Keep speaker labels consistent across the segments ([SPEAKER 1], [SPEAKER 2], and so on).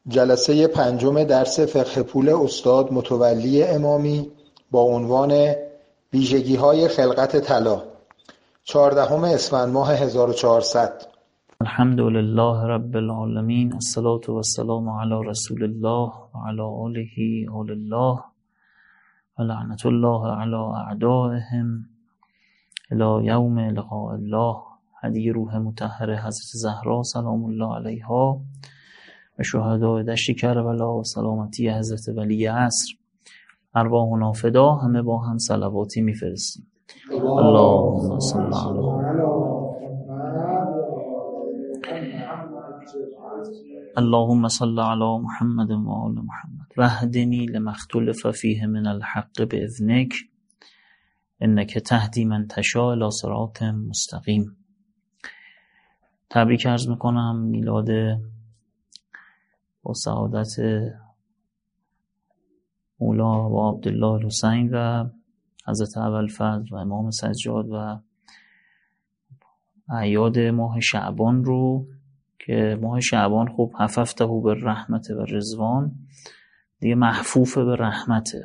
[SPEAKER 1] جلسه پنجم درس فقه پول استاد متولی امامی با عنوان ویژگی‌های خلقت طلا 14 اسفند ماه 1400.
[SPEAKER 2] الحمدلله رب العالمین، الصلاة و السلام علی رسول الله و علی آله آل الله و لعنت الله علی اعدائهم الی یوم لقاء الله. هدیه روح مطهر حضرت زهرا سلام الله علیها و شهدای دشت کربلا و سلامتی حضرت ولی عصر، ارواحنا فدا. همه با هم صلواتی میفرستیم. اللهم صل علی اللهم صل علی محمد و آل محمد واهدنی لما اختلف فیه من الحق باذنک انک تهدی من تشاء الی صراط مستقیم. تبریک عرض میکنم میلاد با سعادت مولا و عبدالله حسین و حضرت ابوالفضل و امام سجاد و اعیاد ماه شعبان رو که ماه شعبان خب حففته به رحمت و رضوان، دیگه محفوف به رحمته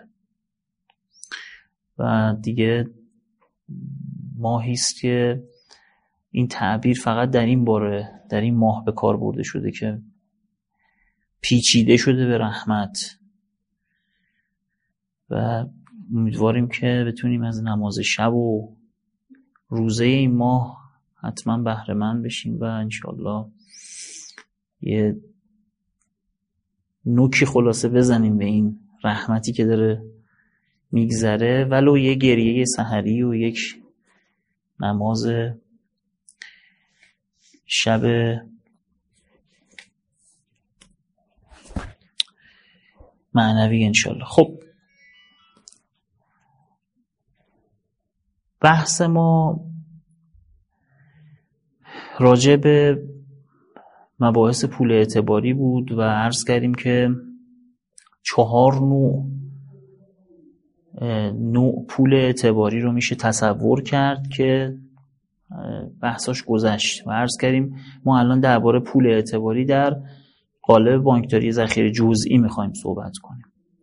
[SPEAKER 2] و دیگه ماهیست که این تعبیر فقط در این ماه به کار برده شده که پیچیده شده به رحمت و امیدواریم که بتونیم از نماز شب و روزه این ماه حتما بهره مند بشیم و انشالله یه نوکی خلاصه بزنیم به این رحمتی که داره میگذره، ولو یه گریه سحری و یک نماز شب معنوی انشالله. خب بحث ما راجع به مباحث پول اعتباری بود و عرض کردیم که 4 نوع پول اعتباری رو میشه تصور کرد که بحثاش گذشت و عرض کردیم ما الان درباره پول اعتباری در قالب بانکداری ذخیره جزئی میخوایم صحبت کنیم.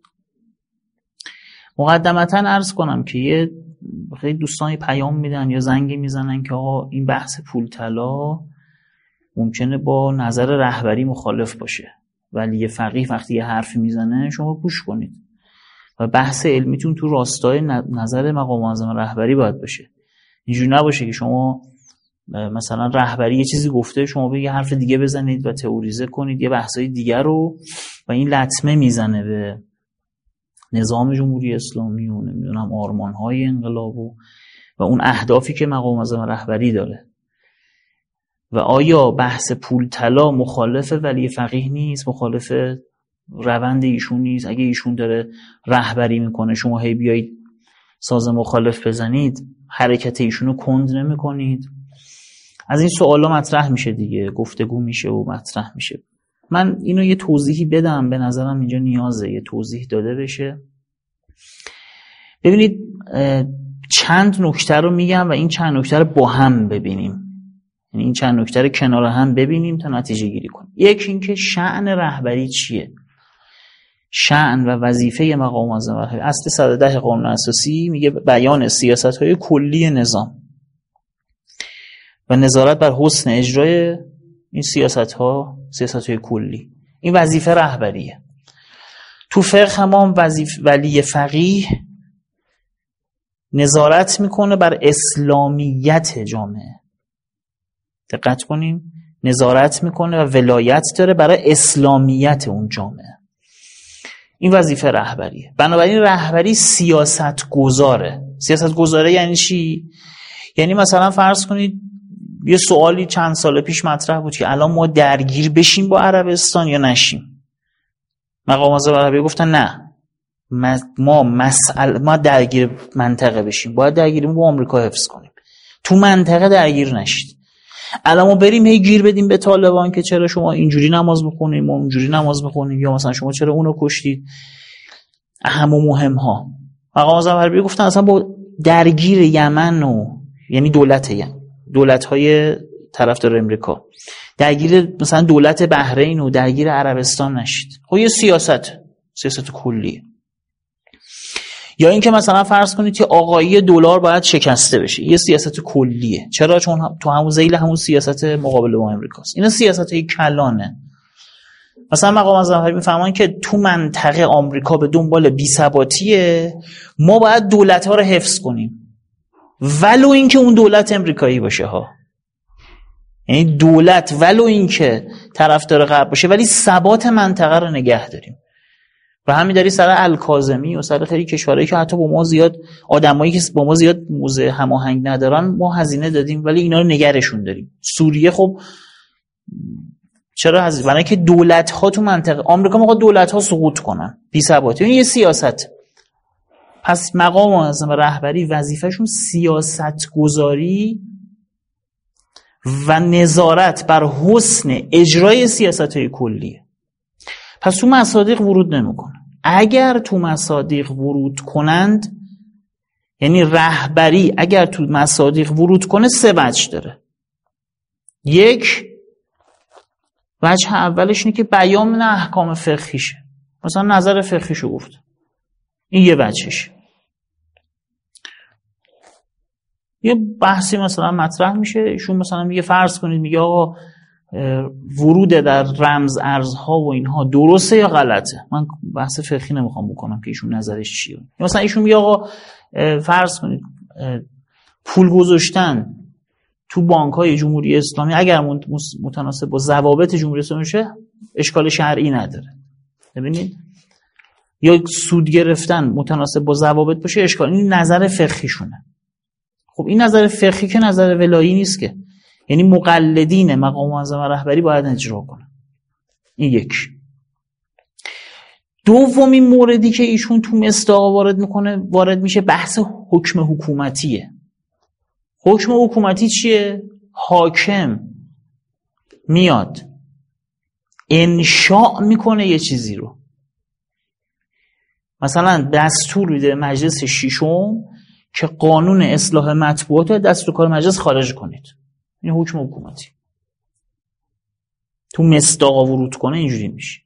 [SPEAKER 2] مقدمتاً عرض کنم که یه خیلی دوستانی پیام میدن یا زنگی میزنن که آقا این بحث پول طلا ممکنه با نظر رهبری مخالف باشه، ولی یه فقیه وقتی یه حرفی میزنه شما گوش کنید و بحث علمیتون تو راستای نظر مقام معظم رهبری باید باشه. اینجوری نباشه که شما مثلا رهبری یه چیزی گفته شما به یه حرف دیگه بزنید و تئوریزه کنید یه بحثای دیگر رو و این لطمه میزنه به نظام جمهوری اسلامی و نمیدونم آرمان‌های انقلاب و اون اهدافی که مقام معظم رهبری داره. و آیا بحث پول طلا مخالف ولی فقیه نیست، مخالف روند ایشون نیست؟ اگه ایشون داره رهبری میکنه شما هی بیایید ساز مخالف بزنید، حرکت ایشونو کند نمیکنید؟ از این سوالا مطرح میشه دیگه، گفتگو میشه و مطرح میشه. من اینو یه توضیحی بدم، به نظرم اینجا نیازه یه توضیح داده بشه. ببینید چند نکته رو میگم و این چند نکته رو با هم ببینیم، یعنی این چند نکته رو کنار هم ببینیم تا نتیجه گیری کنیم. یکی این که شأن رهبری چیه، شأن و وظیفه مقام معظم رهبری. اصل 110 قانون اساسی میگه بیان سیاست‌های کلی نظام و نظارت بر حسن اجرای این سیاست‌های کلی. این وظیفه رهبریه. تو فقه هم ولی فقیه نظارت میکنه بر اسلامیت جامعه. دقت کنیم، نظارت میکنه و ولایت داره برای اسلامیت اون جامعه. این وظیفه رهبریه. بنابراین رهبری سیاست گذاره یعنی چی؟ یعنی مثلا فرض کنید یه سوالی چند سال پیش مطرح بود که الان ما درگیر بشیم با عربستان یا نشیم. مقام معظم رهبری گفتن نه، ما درگیر منطقه بشیم، باید درگیریم با آمریکا حفظ کنیم، تو منطقه درگیر نشید. الان ما بریم هی گیر بدیم به طالبان که چرا شما اینجوری نماز میخونید ما اونجوری نماز میخونیم، یا مثلا شما چرا اونو کشتید، اهم و مهم ها. مقام معظم رهبری گفتن اصلا با درگیر یمن و یعنی دولت‌های طرفدار امریکا، درگیر مثلا دولت بحرین و درگیر عربستان نشید. خب یه سیاست کلیه. یا اینکه مثلا فرض کنید که آقایی دلار باید شکسته بشه، یه سیاست کلیه. چرا؟ چون تو همون ذیل همون سیاست مقابله با امریکاست. اینا سیاست‌های کلانه. مثلا مقام معظم رهبری میفهمن که تو منطقه آمریکا به دنبال بی‌ثباتیه، ما باید دولت‌ها رو حفظ کنیم ولو اینکه اون دولت امریکایی باشه ها. یعنی دولت ولو اینکه طرفدار غرب باشه ولی ثبات منطقه رو نگه داریم. و همین داری سر الکاظمی و سر خیلی کشورهایی که حتی با ما زیاد آدمایی که با ما زیاد موزه هماهنگ ندارن ما هزینه دادیم ولی اینا رو نگرشون داریم. سوریه خب چرا هزینه؟ برای اینکه دولت‌ها تو منطقه آمریکا می‌خواد دولت‌ها سقوط کنن، بی‌ثباتی. این یه سیاست. پس مقام معظم رهبری وظیفه‌شون سیاست گذاری و نظارت بر حسن اجرای سیاست‌های کلیه. پس تو مصادیق ورود نمی‌کنن. اگر تو مصادیق ورود کنند، یعنی رهبری اگر تو مصادیق ورود کنه 3 وجه داره. یک، وجه اولش اینه که بیان احکام فقهیشه، مثلا نظر فقهیشو گفت، این یه وجهش. یه بحثی مثلا مطرح میشه، ایشون مثلا میگه فرض کنید میگه آقا ورود در رمز ارزها و اینها درسته یا غلطه. من بحث فقهی نمیخوام بکنم که ایشون نظرش چیه. مثلا ایشون میگه آقا فرض کنید پول گذاشتن تو بانک‌های جمهوری اسلامی اگر متناسب با ضوابط جمهوری اسلامی شه اشکال شرعی نداره. ببینید، یا سود گرفتن متناسب با ضوابط باشه اشکال. این نظر فقهیشونه. خب این نظر فقهی که نظر ولایی نیست که، یعنی مقلدین مقام معظم رهبری باید اجرا کنن. این یک. دومین موردی که ایشون تو مصداق وارد میشه بحث حکم حکومتیه. حکم حکومتی چیه؟ حاکم میاد انشاء میکنه یه چیزی رو، مثلا دستور میده مجلس ششم که قانون اصلاح مطبوعات رو دستور کار مجلس خارج کنید. این حکم حکومتی. تو مصداق ورود کنه اینجوری میشه.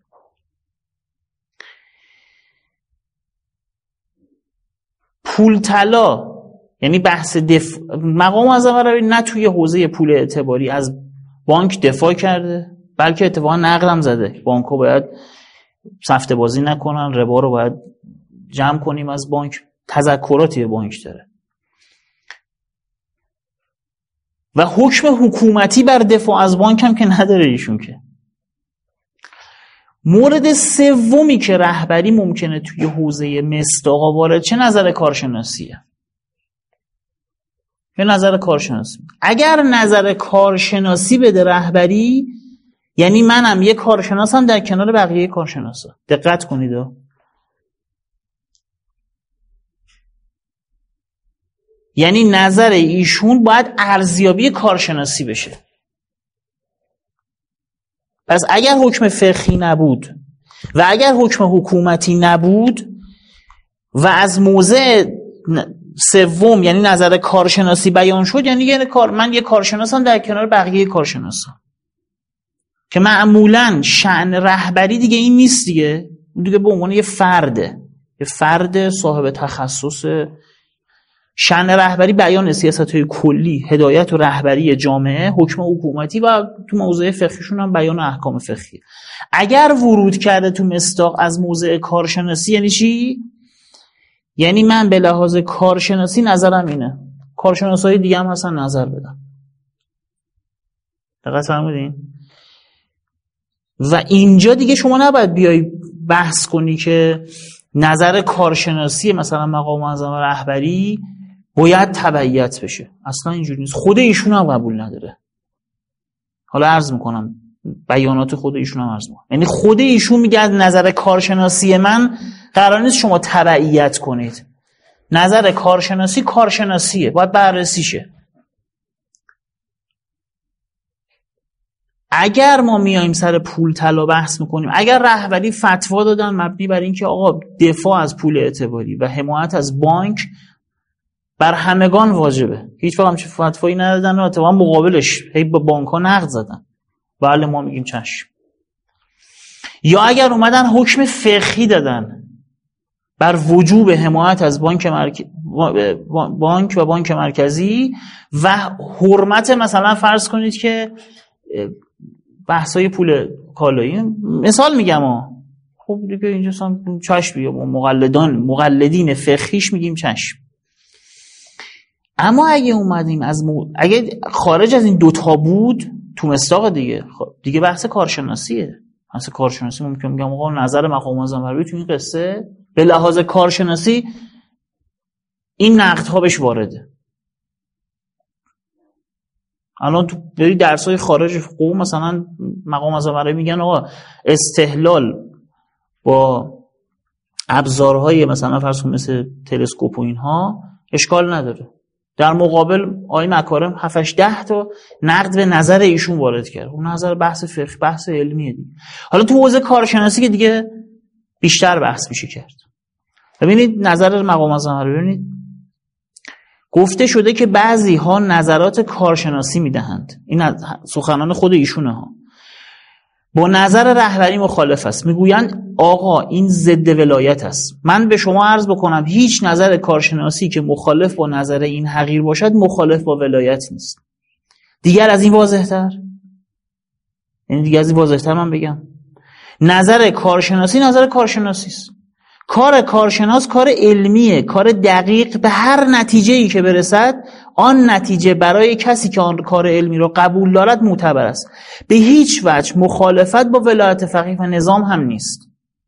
[SPEAKER 2] پول طلا، یعنی بحث مقام معظم رهبری نه توی حوزه پول اعتباری از بانک دفاع کرده، بلکه اتفاقا نقدم زده. بانک‌ها باید سفته بازی نکنن، ربا رو باید جمع کنیم از بانک. تذکراتی بانک داره. و حکم حکومتی بر دفاع از بانک هم که نداره ایشون که. مورد سومی که رهبری ممکنه توی حوزه مصداق وارد چه نظر کارشناسیه. به نظر کارشناسی. اگر نظر کارشناسی بده رهبری، یعنی منم یه کارشناسم در کنار بقیه کارشناسا. دقت کنید. یعنی نظر ایشون باید ارزیابی کارشناسی بشه. پس اگر حکم فقهی نبود و اگر حکم حکومتی نبود و از موضع سوم یعنی نظر کارشناسی بیان شد، یعنی من یه کارشناسم در کنار بقیه کارشناسا، که معمولاً شأن رهبری دیگه این نیست دیگه به عنوان یه فرد صاحب تخصص. شأن رهبری بیان سیاست‌های کلی، هدایت و رهبری جامعه، حکم حکومتی و تو موضوع فقهیشون هم بیان احکام فقهی. اگر ورود کرده تو مصداق از موضع کارشناسی یعنی چی؟ یعنی من به لحاظ کارشناسی نظرم اینه، کارشناسای دیگه هم هستن نظر بدن. دقت فرمودین؟ و اینجا دیگه شما نباید بیای بحث کنی که نظر کارشناسی مثلا مقام معظم رهبری باید تبعیت بشه. اصلا اینجوری نیست. خود ایشون هم قبول نداره. حالا عرض میکنم بیانات خود ایشون هم عرض میکنم. یعنی خود ایشون میگه نظر کارشناسی من قرار نیست شما تبعیت کنید. نظر کارشناسیه، باید بررسی شه. اگر ما میایم سر پول طلا بحث میکنیم، اگر رهبری فتوا دادن مبنی بر اینکه آقا دفاع از پول اعتباری و حمایت از بانک بر همگان واجبه. هیچ وقت همچین فتوایی ندادن و اتفاقا مقابلش هی به بانک‌ها نقد زدن. بله ما میگیم چشم. یا اگر اومدن حکم فقهی دادن بر وجوب حمایت از بانک و بانک مرکزی و حرمت، مثلا فرض کنید که بحثای پول کالایی، مثال میگم خب دیگه اینجا چشم، یا مقلدین فقهیش میگیم چشم. اما اگه اومدیم اگه خارج از این دوتا بود تو مصداق دیگه بحث کارشناسیه. بحث کارشناسی ممکن میگم آقا نظر مقام معظم عربی تو این قصه به لحاظ کارشناسی این نقدها بهش وارده. الان تو بری درسای خارج حقوق مثلا مقام معظم عربی میگن آقا استحلال با ابزارهای مثلا فرض کن مثل تلسکوپ و اینها اشکال نداره. در مقابل آقای مکارم 7-8 تا نقد به نظر ایشون وارد کرد. اون نظر بحث فقه، بحث علمیه دیگه. حالا تو حوزه کارشناسی که دیگه بیشتر بحث میشه کرد. ببینید نظر مقام معظم عربی، ببینید گفته شده که بعضی ها نظرات کارشناسی میدهند. این سخنان خود ایشونه ها. با نظر رهبری مخالف است. میگویند آقا این ضد ولایت است. من به شما عرض بکنم هیچ نظر کارشناسی که مخالف با نظر این حقیر باشد مخالف با ولایت نیست. دیگر از این واضح‌تر؟ یعنی دیگر از این واضح‌تر من بگم نظر کارشناسی نظر کارشناسی است. کار کارشناس کار علمیه، کار دقیق. به هر نتیجه‌ای که برسد آن نتیجه برای کسی که آن کار علمی را قبول دارد معتبر است. به هیچ وجه مخالفت با ولایت فقیه و نظام هم نیست.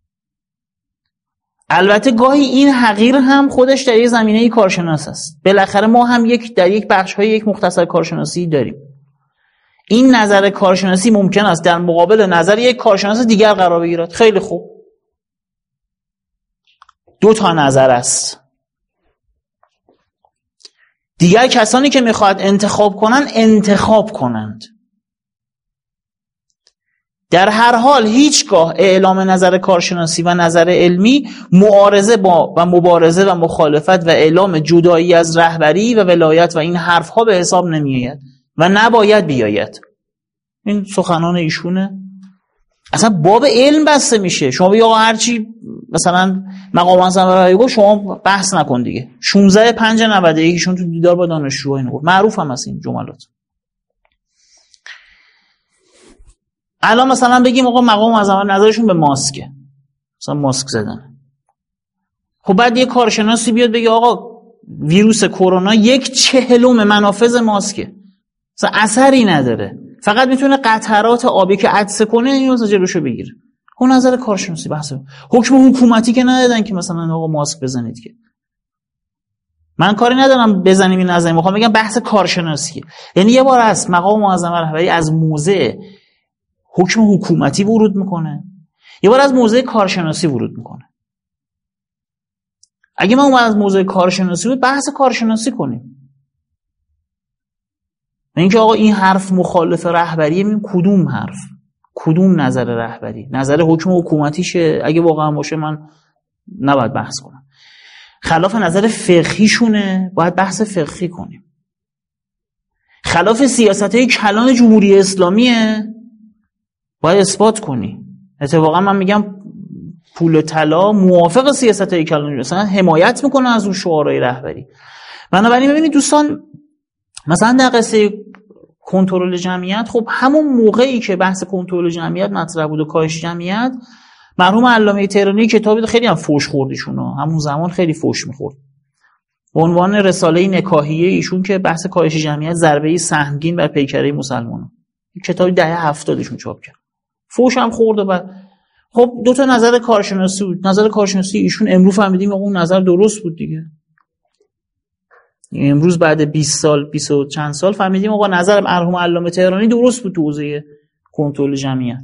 [SPEAKER 2] البته گاهی این حقیر هم خودش در یک زمینه کارشناس است. بالاخره ما هم در یک بخش‌های یک مختصر کارشناسی داریم. این نظر کارشناسی ممکن است در مقابل نظر یک کارشناس دیگر قرار بگیرد. خیلی خوب. 2 تا نظر است. دیگر کسانی که میخواد انتخاب کنند. در هر حال هیچگاه اعلام نظر کارشناسی و نظر علمی معارضه با و مبارزه و مخالفت و اعلام جدایی از رهبری و ولایت و این حرفها به حساب نمیآید و نباید بیاید. این سخنان ایشونه. اصلا باب علم بسته میشه. شما بگید آقا هرچی مثلا مقام معظم عربی گفت شما بحث نکن دیگه. 16/5/91 شون تو دیدار با دانشجوها اینو گفت. معروف هم هست این جملات. الان مثلا بگیم آقا مقام معظم عربی نظرشون به ماسکه. مثلا ماسک زدن. خب بعد یه کارشناسی بیاد بگه آقا ویروس کرونا 1/40 منافذ ماسکه. مثلا اثری نداره. فقط میتونه قطرات آبی که عطسه کنه اینو مثلا جلوشو بگیره. اون نظر کارشناسی بحثه. حکم حکومتی که ندادن که مثلا آقا ماسک بزنید که. من کاری ندارم بزنیم این نظر، میخوام بگم بحث کارشناسیه. یعنی یه بار است مقام معظم رهبری از موضع حکم حکومتی ورود میکنه، یه بار از موضع کارشناسی ورود میکنه. اگه ما از موضع کارشناسی بود بحث کارشناسی کنیم. اینکه آقا این حرف مخالف رهبریه، میگیم کدوم حرف، کدوم نظر رهبری، نظر حکم حکومتیشه؟ اگه واقعا باشه من نباید بحث کنم. خلاف نظر فقهیشونه باید بحث فقهی کنیم. خلاف سیاست‌های کلان جمهوری اسلامیه باید اثبات کنی. اتفاقا من میگم پول طلا موافق سیاست‌های کلان جمهوری اسلامی، حمایت میکنه از اون شعارهای رهبری. بنابراین ببینید دوستان، مثلا در قصه کنترل جمعیت، خب همون موقعی که بحث کنترل جمعیت مطرح بود و کاهش جمعیت، مرحوم علامه تهرانی کتابی خیلی هم فوش خوردیشون، همون زمان خیلی فوش میخورد، به عنوان رساله نکاحیه ایشون که بحث کاهش جمعیت ضربه سهمگین بر پیکره مسلمانان، کتابی دهه 70 ایشون چاپ کرد، فوش هم خورد. و بعد خب 2 تا نظر کارشناسی بود. نظر کارشناسی ایشون امروز فهمیدیم اون نظر درست بود دیگه. امروز بعد 20 سال 20 و چند سال فهمیدیم آقا نظر مرحوم علامه تهرانی درست بود تو حوزه کنترل جمعیت،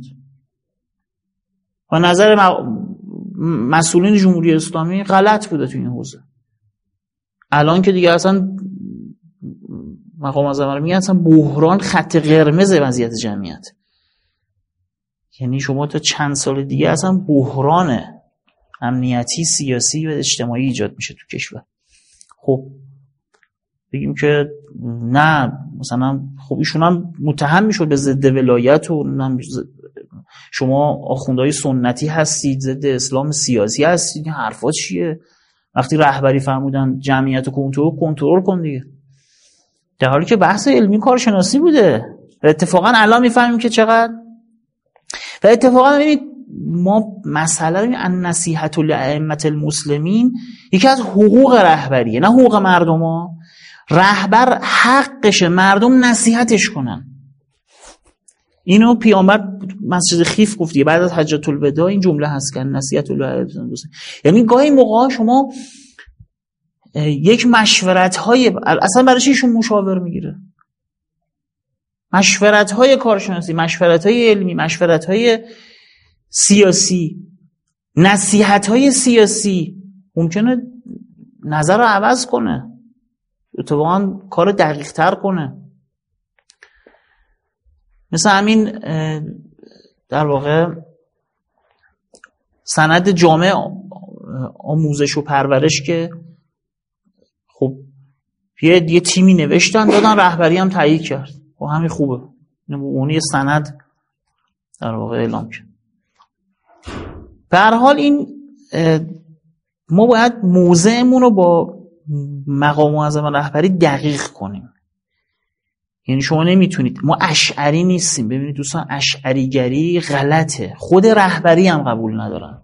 [SPEAKER 2] و نظر مسئولین جمهوری اسلامی غلط بوده تو این حوزه. الان که دیگه اصلا مقام معظم میگه اصلا بحران خط قرمز وضعیت جمعیت، یعنی شما تا چند سال دیگه اصلا بحران امنیتی، سیاسی و اجتماعی ایجاد میشه تو کشور. خب بگیم که نه مثلا خب ایشون هم متهم میشد به ضد ولایت و شما آخوندهای سنتی هستید، ضد اسلام سیاسی هستید، این حرفا چیه؟ وقتی رهبری فرمودن جمعیت کنترل کن دیگه، در حالی که بحث علمی کارشناسی بوده. و اتفاقا الان میفهمیم که چقدر. و اتفاقا ببینید ما مسئله رو النصیحة لأئمة المسلمین یکی از حقوق رهبریه، نه حقوق مردم ها. رهبر حقشه مردم نصیحتش کنن. اینو پیامبر مسجد خیف گفت بعد از حجۃ الوداع، این جمله هست که نصیحة لأئمة المسلمین. یعنی گاهی موقع شما یک مشورت‌های اصلا برای چی ایشون مشاور میگیره؟ مشورت‌های کارشناسی، مشورت‌های علمی، مشورت‌های سیاسی، نصیحت‌های سیاسی ممکنه نظر رو عوض کنه، اتفاقاً کار دقیق‌تر کنه. مثل همین در واقع سند جامع آموزش و پرورش که خب یه تیمی نوشتن دادن، رهبری هم تایید کرد، خب همین خوبه، اون یه سند در واقع اعلام کرد. به هر حال این ما باید موضعمون رو با مقام معظم رهبری دقیق کنیم. یعنی شما نمیتونید، ما اشعری نیستیم. ببینید دوستان، اشعریگری غلطه، خود رهبری هم قبول ندارن.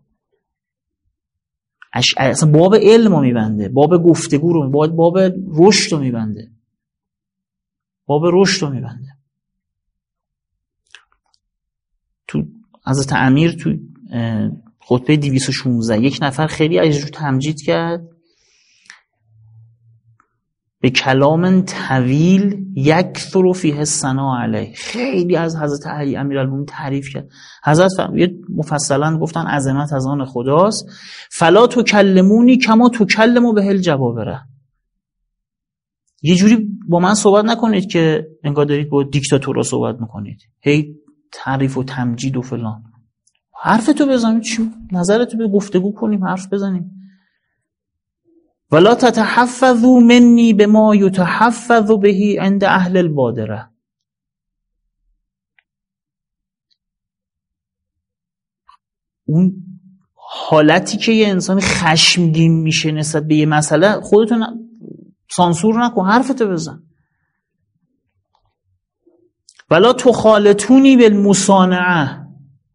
[SPEAKER 2] اصلا باب علم رو میبنده، باب گفتگو رو، باب رشد رو میبنده، باب رشد رو میبنده. تو حضرت امیر تو خطبه 216 یک نفر خیلی عجیب تمجید کرد، به کلام طویل یکثر فیه الثناء علیه. خیلی از حضرت علی امیرالمومنین تعریف کرد. حضرت مفصلا گفتن عظمت از آن خداست، فلا تکلمونی کما تکلموا به الجبابره. یه جوری با من صحبت نکنید که انگار دارید با دیکتاتورها صحبت میکنید، هی تعریف و تمجید و فلان. حرفتو بزنید، نظرتو به گفتگو کنیم، حرف بزنیم. ولا تتحفظوا مني بما يتحفظ به عند اهل البادره. اون حالتی که یه انسان خشمگین میشه نسبت به یه مسئله، خودتون سانسور نکن، حرفتو بزن. ولا تخالطوني بالمصانعه.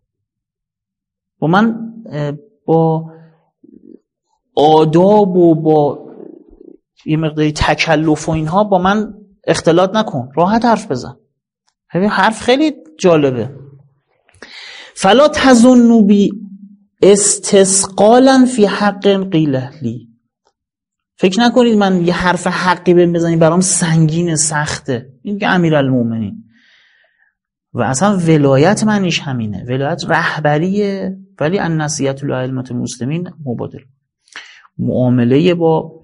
[SPEAKER 2] و من با آداب و با یه مقداری تکلف و اینها با من اختلاط نکن، راحت حرف بزن. ببین حرف خیلی جالبه. فلا تظنوا بی استثقالا فی حق قیل لی. فکر نکنید من یه حرف حقی بهم بزنید برام سنگین سخته. این که امیرالمومنین و اصلا ولایت منیش همینه، ولایت رهبریه، ولی النصیحة لأئمة المسلمین مبادل. معامله با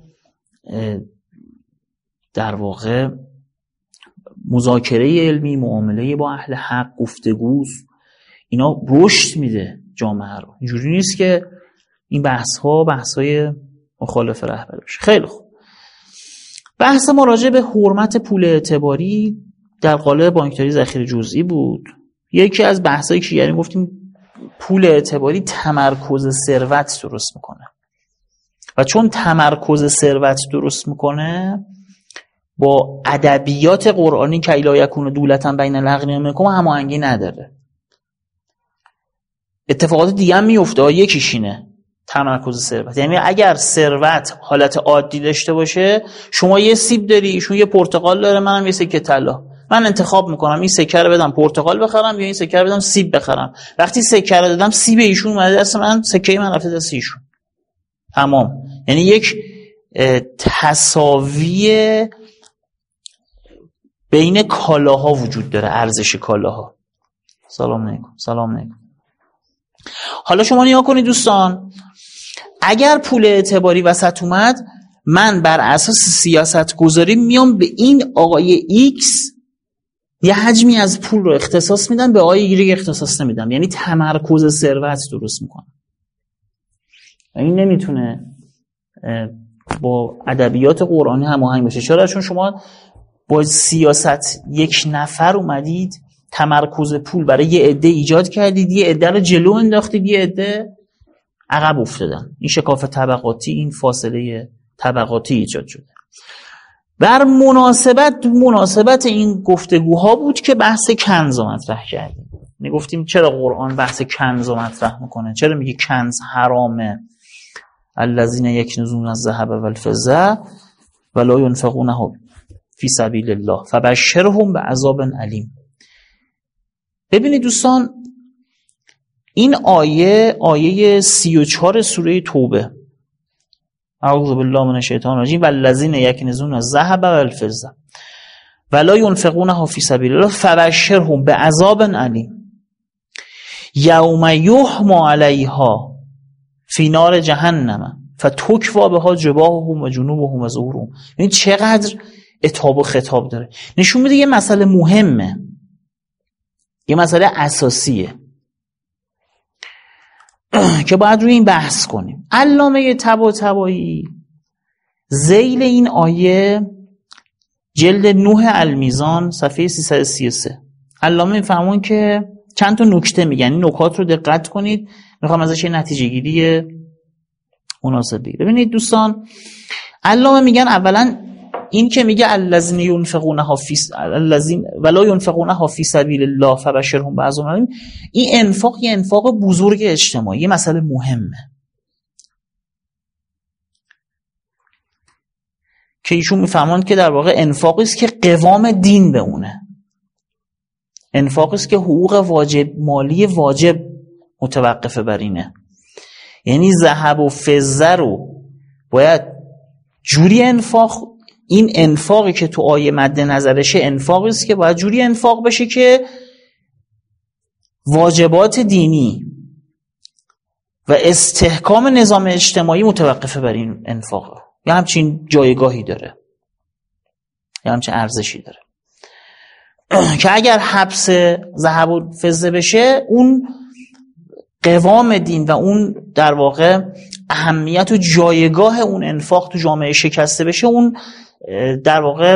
[SPEAKER 2] در واقع مذاکره علمی، معامله با اهل حق، گفتگو، اینا رشد میده جامعه رو. اینجوری نیست که این بحث‌های مخالف رهبری بشه. خیلی خوب. بحث ما راجع به حرمت پول اعتباری در قالب بانکداری ذخیره جزئی بود. یکی از بحثایی که یعنی گفتیم پول اعتباری تمرکز ثروت درست میکنه و چون تمرکز ثروت درست میکنه با ادبیات قرآنی که لا یکون دولة بین الاغنیاء منکم هماهنگی نداره. اتفاقات دیگه هم میفته، یکیش اینه تمرکز ثروت. یعنی اگر ثروت حالت عادی داشته باشه، شما یه سیب داری، ایشون یه پرتقال داره، منم یه سکه طلا، من انتخاب میکنم این سکه رو بدم پرتقال بخرم یا این سکه رو بدم سیب بخرم. وقتی سکه رو دادم سیب ایشون اومده دست من، سکه من رفته دست ایشون. تمام. یعنی یک تساوی بین کالاها وجود داره، ارزش کالاها. سلام علیکم. حالا شما نگاه کنید دوستان، اگر پول اعتباری وسط اومد، من بر اساس سیاست گذاری میام به این آقای ایکس یه حجمی از پول رو اختصاص میدم، به آقای ایگرگ اختصاص نمیدم. یعنی تمرکز ثروت درست میکنم. این نمیتونه با ادبیات قرآنی هماهنگ بشه. چرا؟ چون شما با سیاست یک نفر اومدید تمرکز پول برای یه عده ایجاد کردید، یه عده رو جلو انداختید، یه عده عقب افتادن. این شکاف طبقاتی، این فاصله طبقاتی ایجاد شده. بر مناسبت این گفتگوها بود که بحث کنز رو مطرح کردیم. گفتیم چرا قرآن بحث کنز رو مطرح میکنه؟ چرا میگه کنز حرامه؟ الذین یکنزون الذهب والفضة ولا ينفقونها فی سبیل الله فبشرهم بعذاب علیم. ببینید دوستان، این آیه 34 سوره توبه، اعوذ بالله من الشیطان الرجیم، والذین یکنزون الذهب والفضة ولا ينفقونها فی سبیل الله فبشرهم بعذاب علیم یوم یحمى علیها فی نار جهنم فتکوی بها جباههم و جنوبهم و ظهورهم. این چقدر عتاب و خطاب داره. نشون میده یه مسئله مهمه، یه مسئله اساسیه که باید روی این بحث کنیم. علامه طباطبایی ذیل این آیه جلد 9 المیزان صفحه 333 علامه میفهمون که چند تا نکته میگن. این نکات رو دقت کنید، میخوام ازش یه نتیجه گیری مناسب بگیرم. ببینید دوستان، علامه میگن اولا این که میگه الذین ينفقونها فی الذین ولا ينفقونها فی سبیل الله فبشرهم بعذاب علیم، این انفاق یه انفاق بزرگ اجتماعی، یه مسئله مهمه که ایشون میفهمند که در واقع انفاقی است که قوام دین به اونه، انفاقی است که حقوق واجب مالی واجب متوقفه بر اینه. یعنی ذهب و فضه رو باید جوری این انفاقی که تو آیه مد نظرشه انفاقی است که باید جوری انفاق بشه که واجبات دینی و استحکام نظام اجتماعی متوقفه بر این انفاق، یا همچین جایگاهی داره، یا همچین ارزشی داره که اگر حبس ذهب و فضه بشه، اون قوام دین و اون در واقع اهمیت و جایگاه اون انفاق تو جامعه شکسته بشه، اون در واقع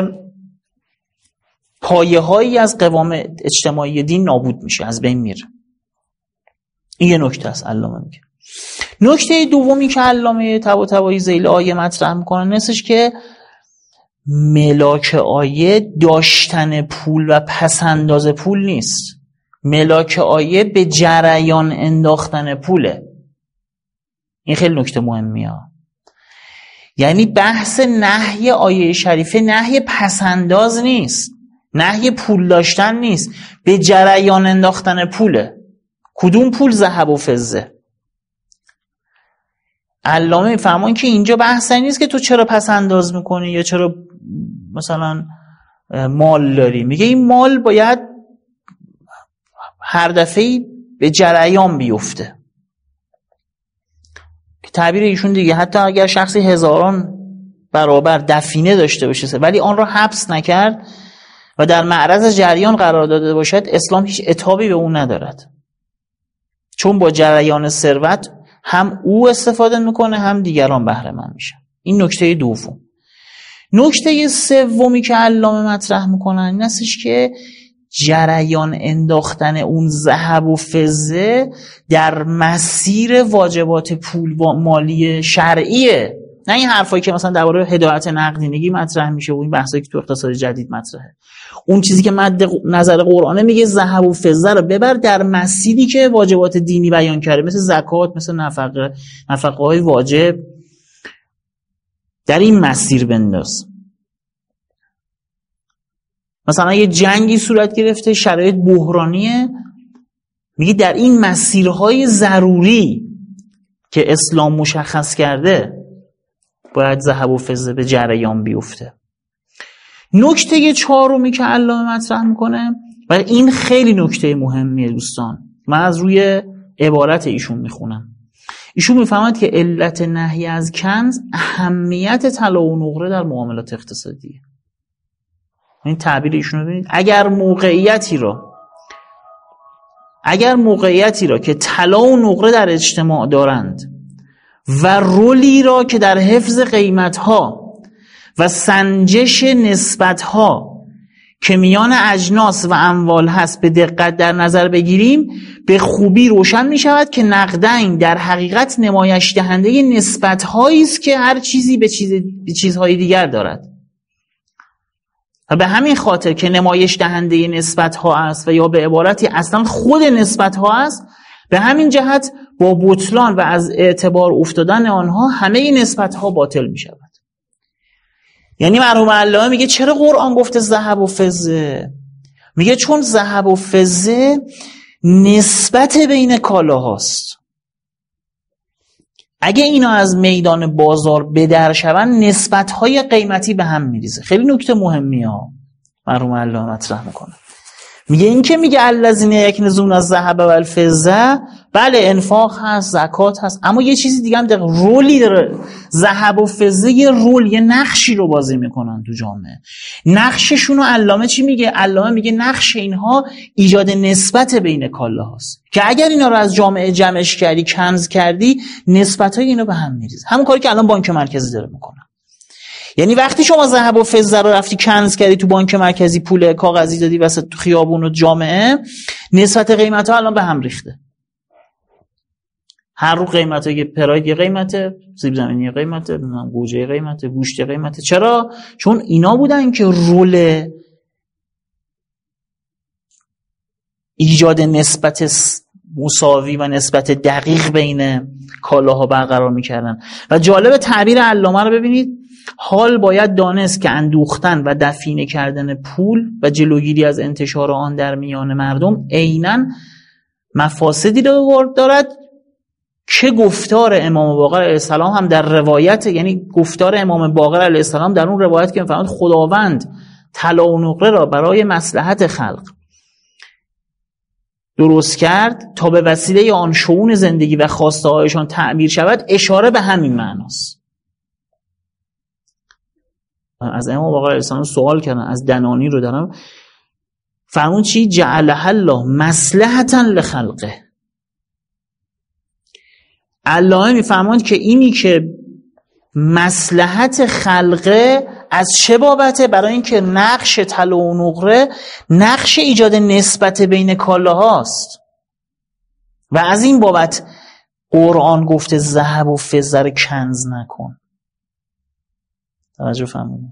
[SPEAKER 2] پایه‌هایی از قوام اجتماعی دین نابود میشه، از بین میره. این یه نکته است علامه میگه. نکته دومی که علامه طباطبایی ذیل آیه مطرح میکنه نستش که ملاک آیه داشتن پول و پسنداز پول نیست. ملاک آیه به جریان انداختن پوله. این خیلی نکته مهمیه. یعنی بحث نهی آیه شریفه نهی پسنداز نیست، نهی پول داشتن نیست، به جریان انداختن پوله. کدوم پول؟ ذهب و فضه. علامه میفهمون که اینجا بحث نیست که تو چرا پسنداز میکنی یا چرا مثلا مال داری. میگه این مال باید هر دفعه به جریان بیفته. که تعبیر ایشون دیگه، حتی اگر شخصی هزاران برابر دفینه داشته باشه ولی آن را حبس نکرد و در معرض جریان قرار داده باشد، اسلام هیچ عتابی به اون ندارد، چون با جریان ثروت هم او استفاده میکنه هم دیگران بهره مند میشن. این نکته دوم. نکته سومی که علامه مطرح میکنن این استش که جریان انداختن اون ذهب و فضه در مسیر واجبات پول مالی شرعیه، نه این حرفایی که مثلا درباره هدایت نقدینگی مطرح میشه و این بحثایی که تو اقتصاد جدید مطرحه. اون چیزی که مد نظر قرآنه میگه ذهب و فضه رو ببر در مسیری که واجبات دینی بیان کرده، مثل زکات، مثل نفقه‌های واجب، در این مسیر بنداز. مثلا یه جنگی صورت گرفته، شرایط بحرانیه، میگه در این مسیرهای ضروری که اسلام مشخص کرده باید ذهب و فضه به جریان بیفته. نکته چهارمی که علامه مطرح میکنه و این خیلی نکته مهمیه دوستان، من از روی عبارت ایشون میخونم. ایشون میفهمد که علت نهی از کنز اهمیت طلا و نقره در معاملات اقتصادیه. این تعبیر ایشون رو ببینید، اگر موقعیتی را که طلا و نقره در اجتماع دارند و رولی را که در حفظ قیمتها و سنجش نسبتها که میان اجناس و اموال هست به دقت در نظر بگیریم، به خوبی روشن می شود که نقدین در حقیقت نمایش دهنده نسبت‌هایی است که هر چیزی به چیزهای دیگر دارد. و به همین خاطر که نمایش دهنده نسبت‌ها است و یا به عبارتی اصلا خود نسبت‌ها است، به همین جهت با بطلان و از اعتبار افتادن آنها همه نسبت‌ها باطل می شود. یعنی مرحوم علامه میگه چرا قرآن گفته ذهب و فضه؟ میگه چون ذهب و فضه نسبت بین کالاهاست. اگه اینا از میدان بازار بدر شون، نسبت‌های قیمتی به هم میریزه. خیلی نکته مهمیه ها مرحوم علامه مطرح میکنه. میگه این که میگه الذین یکنزون الذهب والفضه، بله انفاق هست، زکات هست، اما یه چیزی دیگه هم رولی داره. ذهب و فضه یه رول، یه نقشی رو بازی میکنن تو جامعه. نقششون رو علامه چی میگه؟ علامه میگه نقش اینها ایجاد نسبت بین کالاهاست که اگر اینا رو از جامعه جمعش کردی، کنز کردی، نسبت‌های اینا به هم میریزه. همون کاری که الان بانک مرکزی داره میکنه. یعنی وقتی شما ذهب و فضه رو رفتی کنز کردی تو بانک مرکزی، پول کاغذی دادی وسط تو خیابون و جامعه، نسبت قیمت‌ها الان به هم ریخته. هر رو قیمت‌ها یه پراید، یه قیمته، سیب زمینی یه قیمته، گوجه قیمته، گوشت قیمته. چرا؟ چون اینا بودن که رول ایجاد نسبت مساوی و نسبت دقیق بین کالاها برقرار می‌کردن. و جالب تعبیر علامه رو ببینید، حال باید دانست که اندوختن و دفینه کردن پول و جلوگیری از انتشار آن در میان مردم عیناً مفاسدی رو دارد که گفتار امام باقر علیه السلام هم در روایت، یعنی گفتار امام باقر علیه السلام در اون روایت که می‌فرماد خداوند طلا و نقره را برای مصلحت خلق درست کرد تا به وسیله آن شئون زندگی و خواسته هایشان تعمیر شود، اشاره به همین معناست. از امام باقر علیه السلام سوال کردن، از دنانی رو دارم، فرمون چی؟ جعلها الله مصلحتا لخلقه. علامه میفرماند که اینی که مصلحت خلقه از چه بابته؟ برای اینکه نقش طلا و نقره نقش ایجاد نسبت بین کالاهاست و از این بابت قرآن گفته ذهب و فضه رو کنز نکن. توجه فرمودید؟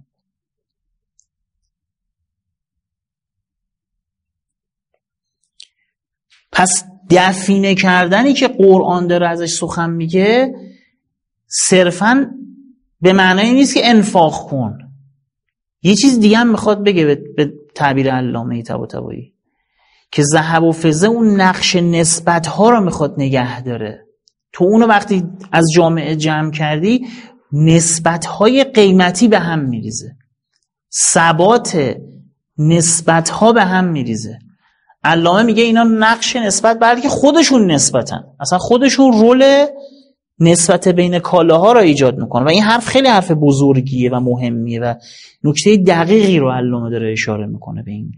[SPEAKER 2] پس دفینه کردنی که قرآن داره ازش سخن میگه صرفاً به معنای نیست که انفاق کن. یه چیز دیگه هم میخواد بگه به تعبیر علامه طباطبایی، که ذهب و فضه اون نقش نسبت ها رو میخواد نگه داره. تو اونو وقتی از جامعه جمع کردی، نسبت های قیمتی به هم میریزه، ثبات نسبت ها به هم میریزه. علامه میگه اینا نقش نسبت، بلکه خودشون نسبتن، اصلا خودشون رول نسبت بین کالاها را ایجاد میکنه. و این حرف خیلی حرف بزرگیه و مهمیه و نکته دقیقی رو علامه داره اشاره میکنه به این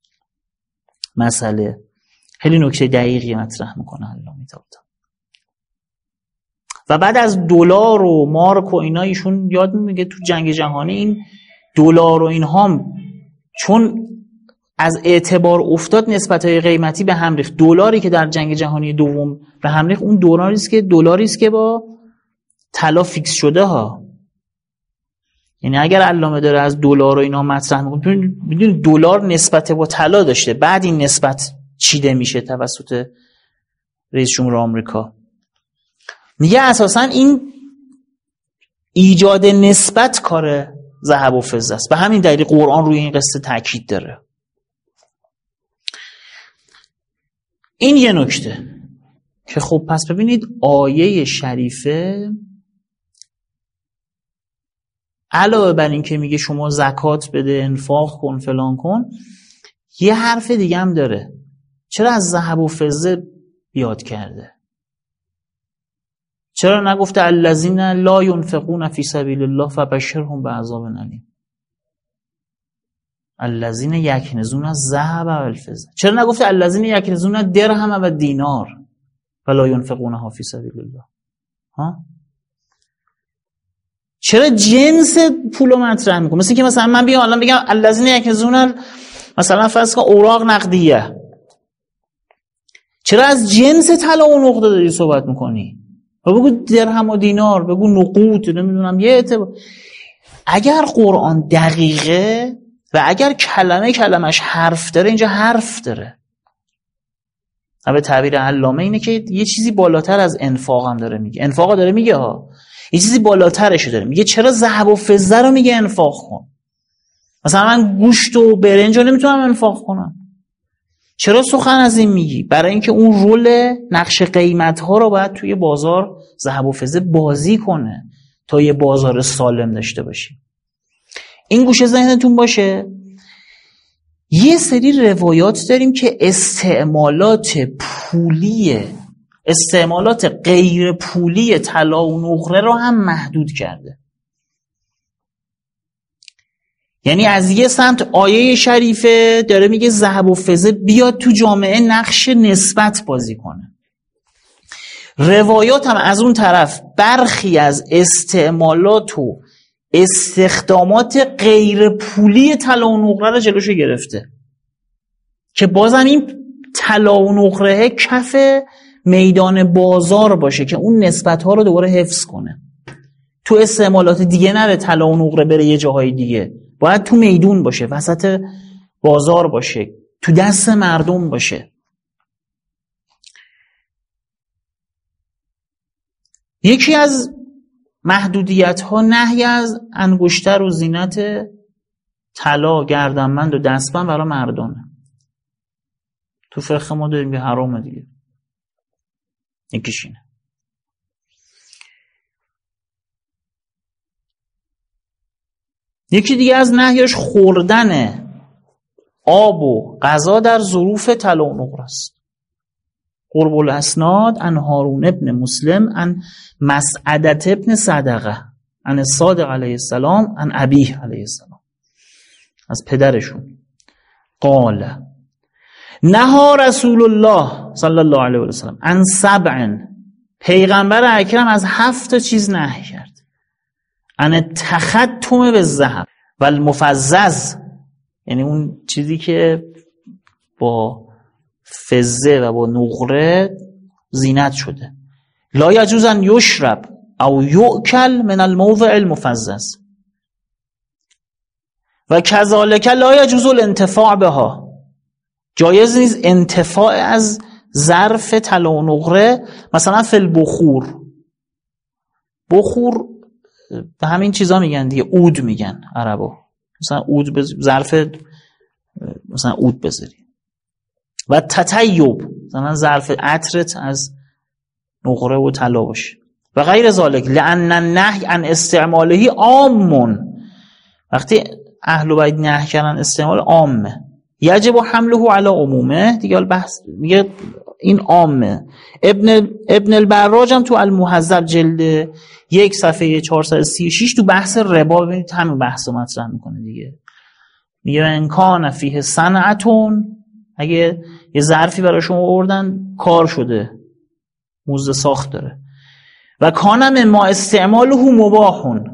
[SPEAKER 2] مسئله. خیلی نکته دقیقی مطرح میکنه علامه طباطبایی. و بعد از دلار و مارک و اینا ایشون یاد میگه تو جنگ جهانی این دلار و اینها چون از اعتبار افتاد، نسبت‌های قیمتی به هم ریخت. دلاری که در جنگ جهانی دوم به هم ریخت، اون دلاری است که با طلا فیکس شده ها. یعنی اگر علامه داره از دلار و اینا مطرح میکنه، میدونید دلار نسبت با طلا داشته، بعد این نسبت چیده میشه توسط رئیس جمهور آمریکا. میگه اساساً این ایجاد نسبت کار ذهب و فضه است. به همین دلیل قرآن روی این قصه تاکید داره. این یه نکته که خب پس ببینید آیه شریفه علاوه بر این که میگه شما زکات بده، انفاق کن، فلان کن، یه حرف دیگه هم داره. چرا از ذهب و فضه یاد کرده؟ چرا نگفته الذین لا ينفقون فی سبیل الله فبشرهم بعذاب الیم؟ الذین یکنزون الذهب والفضه. چرا نگفته الذین یکنزون درهم و دینار ولا ينفقونها فی سبیل الله؟ ها؟ چرا جنس پولو مطرح میکنه؟ مثل که مثلا من بیام الان بگم الذین یکنزون مثلا فرض کن اوراق نقدیه، چرا از جنس طلا و نقره داری صحبت میکنی؟ بگو درهم و دینار، بگو نقود، نمیدونم یه اعتبار. اگر قرآن دقیقه و اگر کلمش حرف داره، اینجا حرف داره. به تعبیر علامه اینه که یه چیزی بالاتر از انفاق هم داره میگه. انفاق داره میگه ها، یه چیزی بالاترش داره میگه. چرا ذهب و فضه رو میگه انفاق کن؟ مثلا من گوشت و برنج رو نمیتونم انفاق کنم. چرا سخن از این میگی؟ برای اینکه اون رول نقش قیمت ها رو باید توی بازار ذهب و فضه بازی کنه تا یه بازار سالم داشته باشی. این گوشه ذهنتون باشه. یه سری روایات داریم که استعمالات غیر پولی طلا و نقره رو هم محدود کرده. یعنی از یه سمت آیه شریفه داره میگه ذهب و فضه بیاد تو جامعه نقش نسبت بازی کنه. روایات هم از اون طرف برخی از استعمالات و استخدامات غیر پولی طلا و نقره رو جلوشو گرفته که بازم این طلا و نقره کف میدان بازار باشه که اون نسبت ها رو دوباره حفظ کنه. تو استعمالات دیگه نره طلا و نقره بره یه جاهای دیگه، باید تو میدون باشه، وسط بازار باشه، تو دست مردم باشه. یکی از محدودیت ها نهی از انگشتر و زینت طلا، گردنبند و دستبند برای مردانه. تو فقه ما داریم که حرامه دیگه. یکیش اینه. یکی دیگه از نهیش خوردن آب و غذا در ظروف طلا و نقره است. قرب الاسناد عن هارون ابن مسلم عن مسعدة ابن صدقه عن الصادق علیه السلام عن ابیه علیه السلام، از پدرشون، قال نهى رسول الله صلی الله علیه و سلم عن 7، پیغمبر اکرم از 7 چیز نهی کرد. عن التختم بالذهب و المفزز، یعنی اون چیزی که با فضه و با نقره زینت شده. لا یجوز ان یشرب او یؤکل من الموضع المفزز و کذالک لا یجوز الانتفاع بها، جایز نیست انتفاع از ظرف طلا و نقره. مثلا فی البخور، بخور به همین چیزا میگن دیگه، عود میگن عربا، مثلا عود ظرف مثلا عود بذاری. و تطیب، مثلا ظرف عطرت از نقره و طلا باشه و غیر ذالک، لأن النهی عن استعماله عام، وقتی اهل بیت نهی کردن استعمال عامه، یجب حمله علی عمومه دیگه. بحث میگه این عامه. ابن البراج هم تو المهذب جلد 1 صفحه 436 تو بحث ربا ببینید همین بحثو مطرح میکنه دیگه. میگه ان کان فیه صنعتون، اگه یه ظرفی برای شما آوردن کار شده، موزه ساخت داره، و کان مما استعماله مباحون،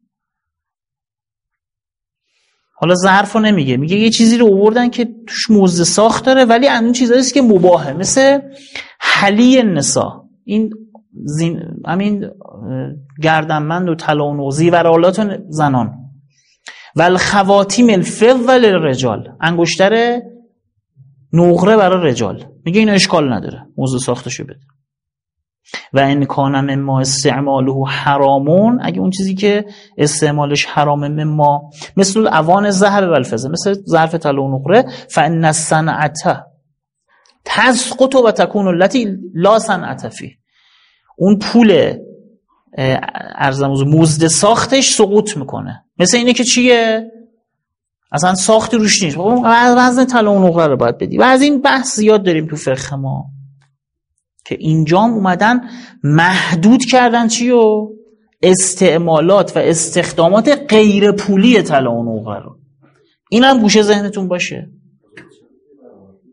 [SPEAKER 2] حالا ظرفو نمیگه، میگه یه چیزی رو آوردن که توش موزه ساخت داره ولی اون چیزاییست که مباحه، مثل حلی النساء، این همین گردنبند و طلا و نقره، زیورآلات زنان، و الخواتیم الفضه للرجال، انگشتر نقره برای رجال، میگه این اشکال نداره، موزه ساختشو بده. و ان کان مما استعماله حرامون، اگه اون چیزی که استعمالش حرامه، مما مثل اوان الذهب و الفضه، مثل ظرف طلا و نقره، فان الصنعه تسقط و تكون التي لا صنعه فيه، اون پول ارزموز مزد ساختش سقوط میکنه. مثل اینه که چیه؟ اصلا ساختی روش نیست، وزن طلا و نقره رو باید بدی. و از این بحث زیاد داریم تو فقه ما که اینجام اومدن محدود کردن چیو؟ استعمالات و استخدامات غیر پولی طلا و نقره رو. اینم گوشه ذهنتون باشه.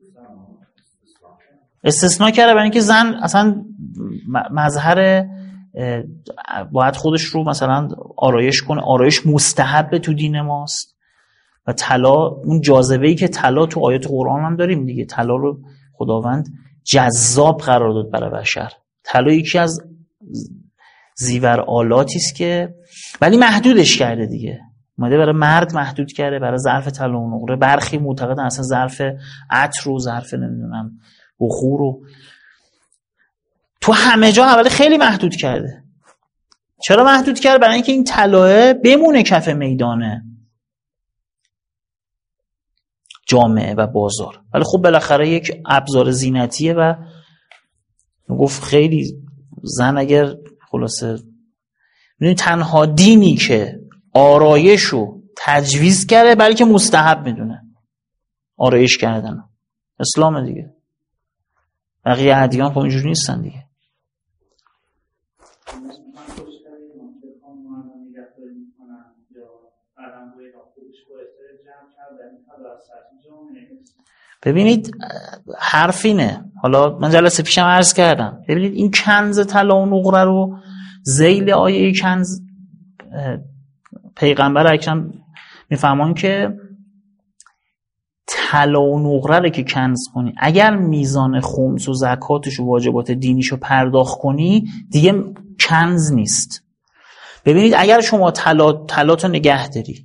[SPEAKER 2] استثناء کرده برای اینکه زن اصلا مظهر باید خودش رو مثلا آرایش کنه. آرایش مستحب تو دین ماست و طلا، اون جاذبه‌ای که طلا تو آیات قرآن هم داریم دیگه، طلا رو خداوند جذاب قرار داد برای بشر. طلا یکی از زیور آلاتی است که ولی محدودش کرده دیگه، اومده برای مرد محدود کرده، برای ظرف طلا و نقره. برخی معتقدن اصلا ظرف عطر و ظرف نمیدونم بخور رو تو همه جا اول خیلی محدود کرده. چرا محدود کرده؟ برای اینکه این طلا بمونه کف میدانه جامعه و بازار. ولی خب بالاخره یک ابزار زینتیه و گفت خیلی زن اگر خلاصه میدونی تنها دینی که آرایشو تجویز کرده بلکه مستحب میدونه آرایش کردن، اسلام دیگه. بقیه ادیان خب اینجوری نیستن دیگه. ببینید حرف اینه، حالا من جلسه پیشم عرض کردم، ببینید این کنز طلا و نقره رو ذیل آیه کنز پیغمبر اکرم میفهمون که طلا و نقره رو که کنز کنی، اگر میزان خمس و زکاتش و واجبات دینیشو پرداخت کنی دیگه کنز نیست. ببینید اگر شما طلاتو نگه داری،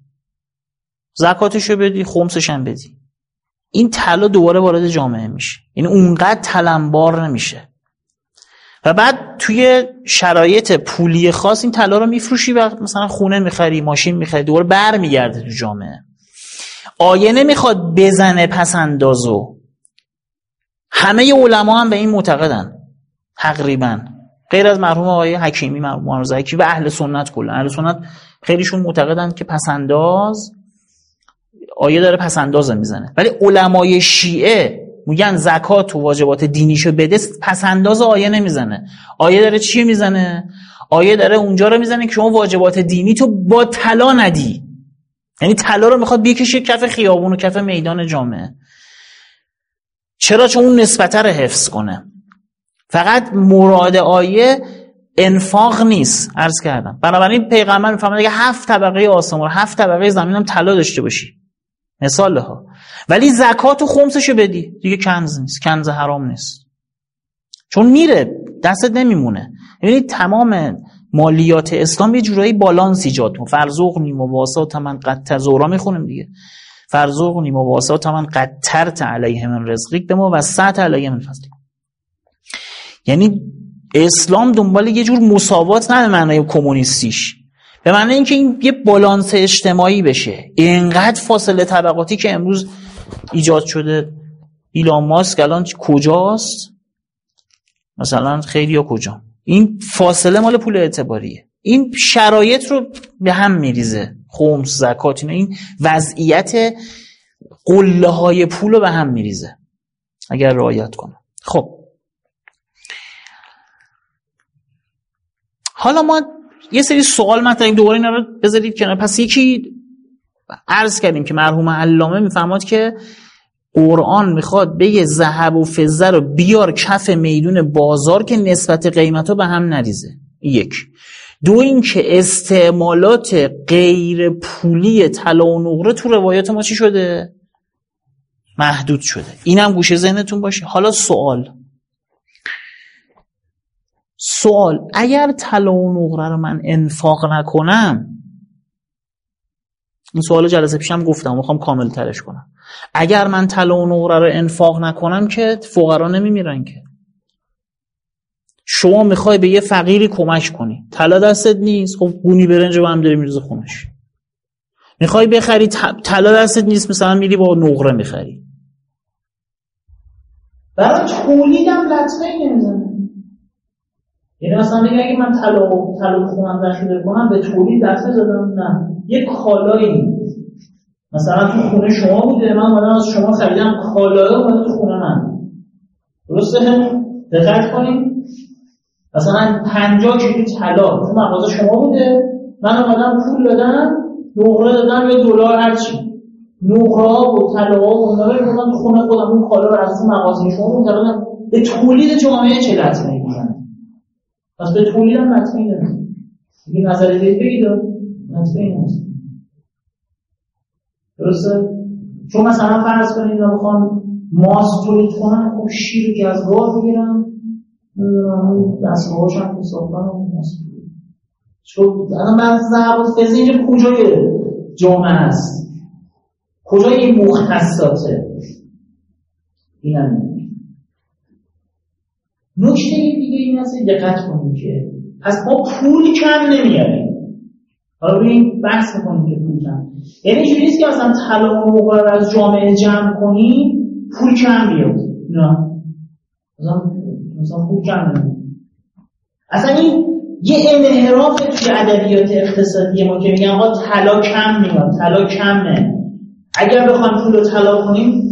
[SPEAKER 2] زکاتشو بدی، خمسش هم بدی، این طلا دوباره وارد جامعه میشه، این اونقدر طلنبار نمیشه و بعد توی شرایط پولی خاص این طلا رو میفروشی و مثلا خونه میخری، ماشین میخری، دوباره برمیگرده تو جامعه. آیه نمیخواد بزنه پس اندازو. همه علما هم به این معتقدن تقریبا، غیر از مرحوم آقای حکیمی، مرحوم زکی و اهل سنت کلا. اهل سنت خیلیشون معتقدن که پس انداز آیه داره پس انداز میزنه، ولی علمای شیعه میگن زکات و واجبات دینیشو بده، پس انداز آیه نمیزنه. آیه داره چی میزنه؟ آیه داره اونجا رو میزنه که شما واجبات دینی تو با طلا ندی، یعنی طلا رو میخواد بکشه کف خیابون و کف میدان جامعه. چرا؟ چون اون نسبت رو حفظ کنه. فقط مراد آیه انفاق نیست، عرض کردم. بنابراین پیغمبر میفهمه اگه 7 طبقه آسمان و 7 طبقه زمین هم طلا داشته باشی، مثال ها، ولی زکات و خمسشو بدی، دیگه کنز نیست، کنز حرام نیست، چون میره دستت نمیمونه. ببینید تمام مالیات اسلام یه جورایی بالانس ایجاد کنه. فرزقنی مواسات من قد تزورا میخونیم دیگه، فرزقنی مواسات من قد ترت علیه من رزقیک به ما و سعت علیه من فضل. یعنی اسلام دنبال یه جور مساوات نه به معنای کمونیستیش، به معنی اینکه این یه بالانس اجتماعی بشه. اینقدر فاصله طبقاتی که امروز ایجاد شده، ایلان ماسک الان کجاست؟ مثلا خیلی ها کجا؟ این فاصله مال پول اعتباریه. این شرایط رو به هم میریزه، خمس، زکات، این وضعیت قله های پول رو به هم میریزه اگر رعایت کنه. خب حالا ما یه سری سوال مطرحیم، دوباره اینا رو بذارید کنار. پس یکی عرض کردیم که مرحوم علامه میفهمد که قرآن میخواد بگه ذهب و فضه رو بیار کف میدون بازار که نسبت قیمتا به هم نریزه. یک. دو این که استعمالات غیر پولی طلا و نقره تو روایات ما چی شده؟ محدود شده. اینم گوشه ذهنتون باشه. حالا سوال اگر طلا و نقره رو من انفاق نکنم، این سوالو جلسه پیشم گفتم، میخوام کامل ترش کنم. اگر من طلا و نقره رو انفاق نکنم که فقرا نمیمیرن که. شما میخوای به یه فقیری کمک کنی، طلا دستت نیست، خب گونی برنج رو هم داری میریزی خونش. میخوای بخری، طلا دستت نیست، مثلا میری با نقره میخری. برای تولیدم لطمه نمیزنه. یعنی مثلا میگه اگه من طلا خونم ذخیره کنم به تولید دست زدم، نه، یک کالایی مثلا تو خونه شما بوده، من اومدم از شما خریدم، کالایی اومده تو خونه من، درسته؟ دقت کنید، مثلا 50 کیلو طلا تو مغازه شما بوده، من اومدم پول دادم، نقره دادم یا دلار هرچی، نقره ها و طلاها و اونا رو بردم تو خونه خودم، اون کالا رو از تو مغازه شما منتقل به تولید جامعه چه لطمه‌ای میزنه. پس به تولید هم مطمئن نیست. این نظری بگید مطمئن نیست. درسته؟ چون مثلا فرض کنید اینا بخوان ماست تولید کنن، خب شیر که از گاو بگیرن، نمیدونم دستگاهاش هم حساب کنن ماست. چون الان من ضربات فیزی اینجا کجای جامعه است؟ کجای این مختصاته؟ این هم نکته دیگه این است دقت کنید که پس ما پول کم نمیاریم. حالا روی بحث میکنیم که پول کم، یعنی اینجوری نیست که مثلا طلا و نقره رو از جامعه جمع کنیم پول کم بیاد. نه مثلا پول کم نمیاد. اصلا این یه انحراف توی ادبیات اقتصادی ما که میگن آقا طلا کم میاد، طلا کمه، اگر بخوایم پول رو طلا کنیم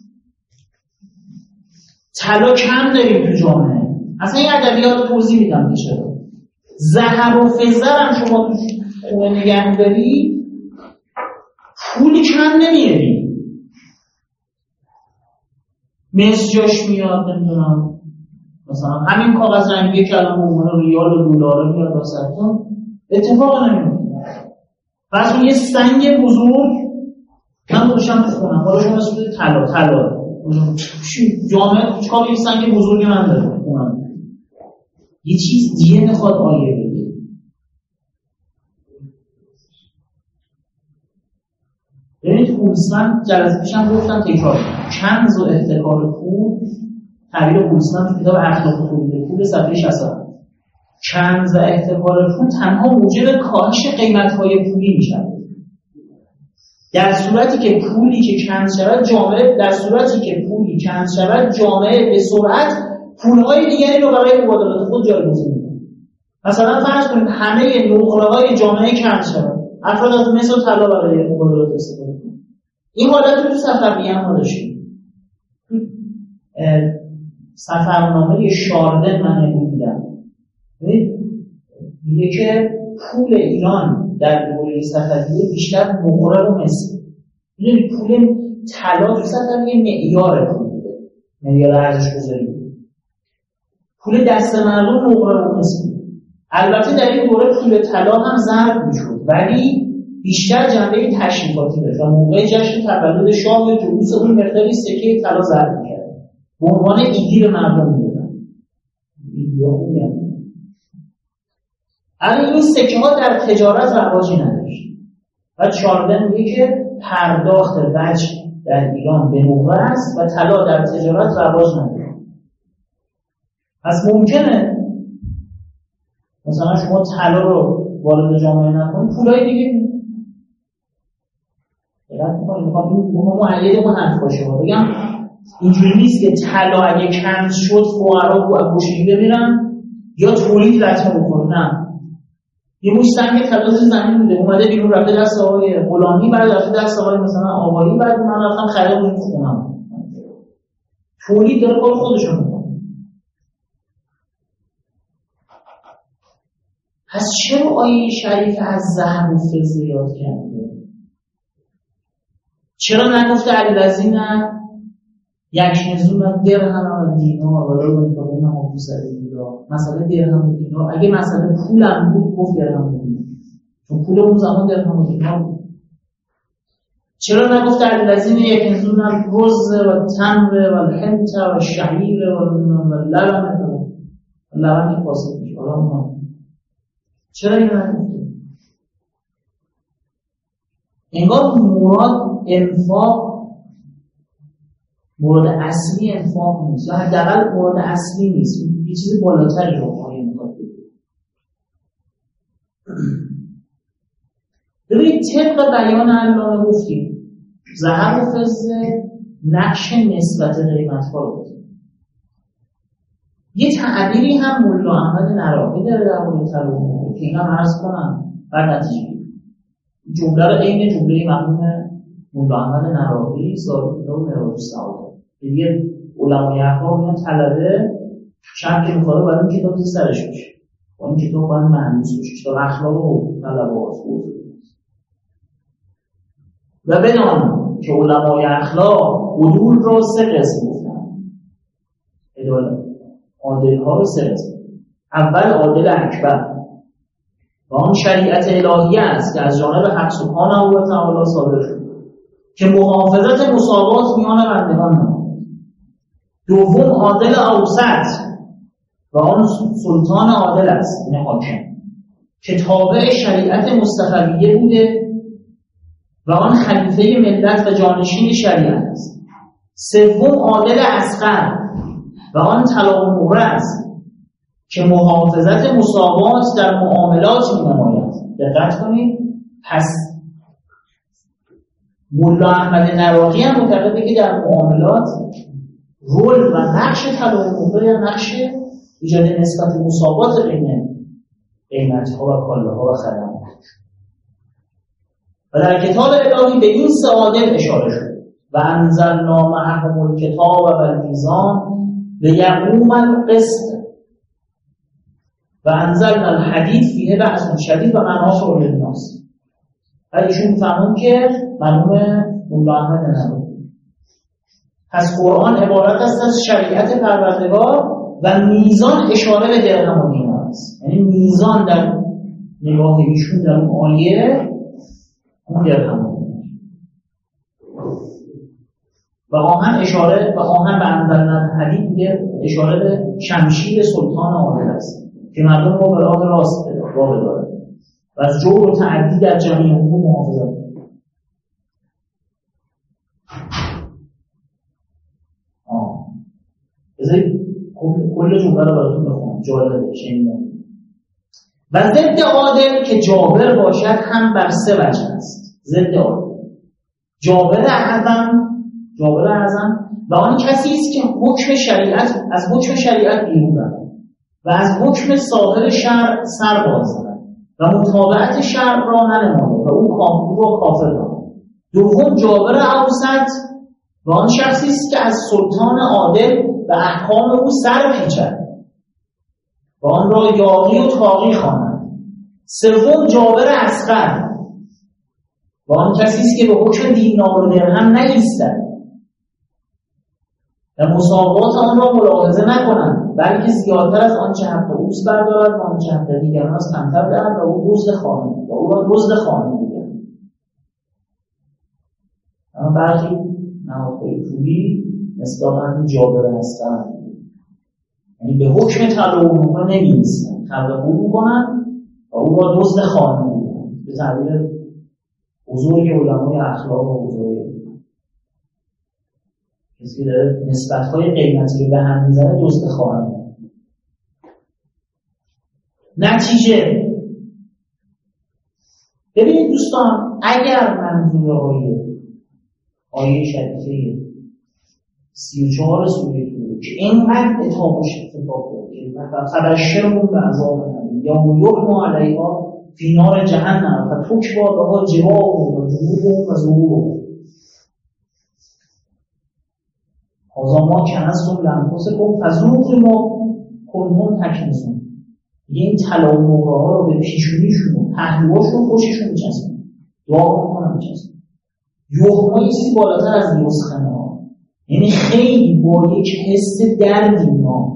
[SPEAKER 2] طلا کم داریم تو جامعه. اصلا این ادبیات رو توضیح میدم که چرا. ذهب و فضه هم شما تو خونه نگه داری پول کم نمیاری، مس جاش میاد، نمیدونم مثلا همین کاغذ رنگی که الان به عنوان ریال و دلار میاد واسهتون اتفاق نمیفته. پس اون یه سنگ بزرگ من گذاشتم تو خونم، حالا شما اسمش طلا جامعه چیکار یه سنگ بزرگی من داره خونم، یه چیز دیگه میخواد آیه بگه. ببینید هولسمن جلسه پیشم گفتم تکرار کنز و احتکار پول، تعبیر هولسمن تو کتاب اخلاق تولید پول صفحه 67. کنز و احتکار پول تنها موجب کاهش قیمت‌های پولی میشه. در صورتی که پولی که کنز شود جامعه، در صورتی که پولی کنز شود جامعه به سرعت پول‌های دیگری رو برای مبادلات خود جایگزین می‌کنه. مثلا فرض کنید همه نقره‌های جامعه کنز شود، افراد از مس و طلا برای مبادلات استفاده کنند. این حالت رو تو صفویه هم داشتیم. سفرنامه شاردن من دیدم. میگه که پول ایران در دوره صفویه بیشتر نقره و مس. میدونید پول طلا تو صفویه معیار پول بوده، معیار ارزش گذاری. پول دست مردم نقره و مس. البته در این دوره پول طلا هم ضرب میشد، ولی بیشتر جنبه تشریفاتی داشت و موقع جشن تولد شاه یا جلوس اون مقداری سکه طلا ضرب می‌کرد. به عنوان ایدی به مردم میدادن. الان این سکه ها در تجارت رواجی نداشت. و چاردن میگه که پرداخت وجه در ایران به نقره است و طلا در تجارت رواج نداره. پس ممکنه مثلا شما طلا رو وارد جامعه نکنید، پولای دیگه دقت می‌کنید. میخوام این معید اون حرف باشه. بگم اینجوری نیست که طلا اگه کنز شد فقرا و گوشگی بمیرن یا تولید لطمه بخوره. نه، یه موش سنگ طلا زمین بوده، اومده بیرون رفته دست آقای غلامی، بعد رفته دست آقای مثلا آقایی، بعد من رفتم خریدم تو خونم. تولید داره کار خودشون میکنه. پس چرا آیه شریف از ذهب و فضه یاد کرده؟ چرا نگفته الذین یکنزون درهم و دینار و لا ينفقونهما فی سبیل الله؟ مسئله درهم و دینار اگه مسئله پولم بود گفت درهم و دینار، چون پول اون زمان درهم و دینار بود. چرا نگفت الذین یکنزون الرز و تمر و الحنط و الشعیر و اللبن؟ لبن که فاسد میشه. چرا این نگفته؟ انگار مراد انفاق مورد اصلی انفاق نیست، یا حداقل مورد اصلی نیست، یه چیز بالاتری رو آیه میخواد بگه. ببینید طبق بیان علامه گفتیم ذهب و فضه نقش نسبت قیمت‌ها رو بوده. یه تعبیری هم مولا احمد نراقی داره در مورد طلا و نقره که اینا عرض کنم بعد نتیجه جمله رو عین جمله مرحوم مولا احمد نراقی صاحب کتاب معراج السعاده. دیگه علمای اخلاق میان طلبه شب که میخواد برای این کتاب سرش بشه، با این کتاب باید مهندس بشه، کتاب اخلاق و طلبه هاست. و بدان که علمای اخلاق عدول را 3 قسم گفتن، عادل ها رو 3 قسم. اول عادل اکبر و آن شریعت الهیه است که از جانب حق سبحانه و تعالی صادر شد که محافظت مساوات میان بندگان نماید. دوم عادل اوسط و آن سلطان عادل است، این حاکم که تابع شریعت مصطفویه بوده و آن خلیفه ملت و جانشین شریعت است. سوم عادل اصغر و آن طلا و مهره است که محافظت مساوات در معاملات می‌نماید. دقت کنید، پس ملا احمد نراقی هم معتقده که در معاملات رول و نقش طلا و مهره یا نقش ایجاد نسبت مساوات بین قیمت‌ها و کالاها و خدمات و در کتاب الهی به این سه عادل اشاره شد و انزلنا معهم الکتاب و المیزان لیقوم القسط و انزلنا الحدید فیه بأس شدید و منافع للناس. ایشون فهمون که مرحوم ملا احمد نراقی. پس قرآن عبارت است از شریعت پروردگار و میزان اشاره به درهم و دینار است. یعنی میزان در نگاه ایشون در اون آیه اون درهم و دینار و آهن اشاره و آهن به انزلنا الحدید میگه اشاره به شمشیر سلطان عادل است که مردم رو به راه راست بداره و از جور و تعدی در جمعی امور محافظت. بذارید کل جمله رو براتون بخونم، جالبه شنیدم. و ضد عادل که جابر باشد هم بر سه وجه است. ضد عادل جابر اعظم و آن کسی است که حکم شریعت از حکم شریعت بیرون رود و از حکم صاحب شرع سر باز زند و متابعت شرع را ننماید و او را کافر داند. دوم جابر اوسط و آن شخصی است که از سلطان عادل و احکام او سر پیچد و آن را یاغی و طاغی خواند. سوم جابر اصغر و آن کسی است که به حکم دینار و درهم نایستد و مساوات آن را ملاحظه نکنند، بلکه زیادتر از آنچه حق اوست بردارد و آنچه حق دیگران از کمتر دهد و او را دزد خواهد می‌گوید. اما برخی نهادهای پولی مصداقاً جابر هستند، یعنی به حکم طلا و مهره نمی‌ایستند، طبع او می‌کنند و او را دزد خواهد می‌گویند. به تعبیر بزرگ علمای اخلاق و بزرگ کسی داره نسبت‌های قیمتی رو به هم می‌زنه دزد خواهد می‌گویند. نتیجه ببینید دوستان، اگر منظور آیه شریفه 34 سوره طور که اینقدر اتابش اتفاق داره که فبشرهم بعذاب الیم یوم یحما علیها فی نار جهنم فتکوی بها جباههم و جنوبهم و ظهورهم هذا ما کنزتم لانفسکم فذوقوا ما کنتم تکنزون. این طلا و مهره ها رو به پیشونیشون و پهلوهاشون خوششون میچسبن، دعا میکنن میچسبن. یحما یه بالاتر از یسخنه ها، یعنی خیلی با یک حس درد اینا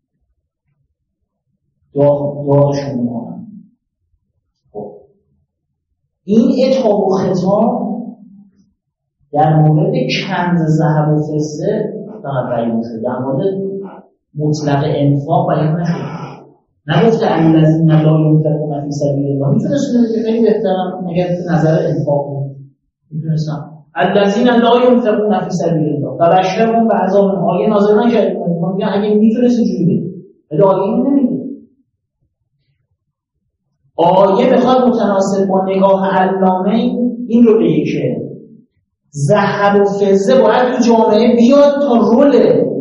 [SPEAKER 2] دعاشون میکنن. خب این عتاب و خطاب در مورد کنز ذهب و فضه فقط بیان شده، در مورد مطلق انفاق بیان نشده. نگفته الذین لا ينفقون فی سبیل الله. میتونستم خیلی بهترم اگر نظر انفاق بود میتونستم الذین لا ينفقون فی سبیل الله فبشرهم بعذاب. آیه نازل نکرد، میگن اگه میتونست اینجوری بگه، ولی آیه اینو نمیگه. آیه بخواد متناسب با نگاه علامه این رو بگه که ذهب و فضه باید تو جامعه بیاد تا رول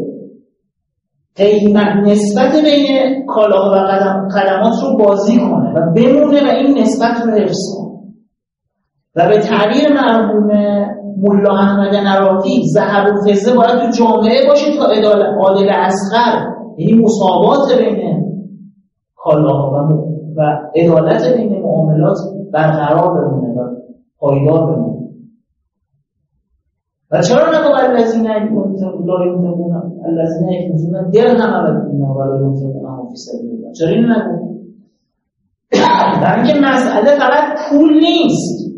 [SPEAKER 2] قیمت نسبت بین کالاها و خدمات رو بازی کنه و بمونه و این نسبت رو حفظ کنه. و به تعبیر مرحوم ملا احمد نراقی ذهب و فضه باید تو جامعه باشه تا عادل اصغر، یعنی مساوات بین کالاها و عدالت بین معاملات برقرار بمونه و پایدار بمونه.
[SPEAKER 3] و چرا نگو الذین لا ينفقون الذین یکنزون درهم ولا دینار ولا ينفقون فی سبیل الله؟ چرا اینو نگو؟ برای اینکه مسئله فقط پول نیست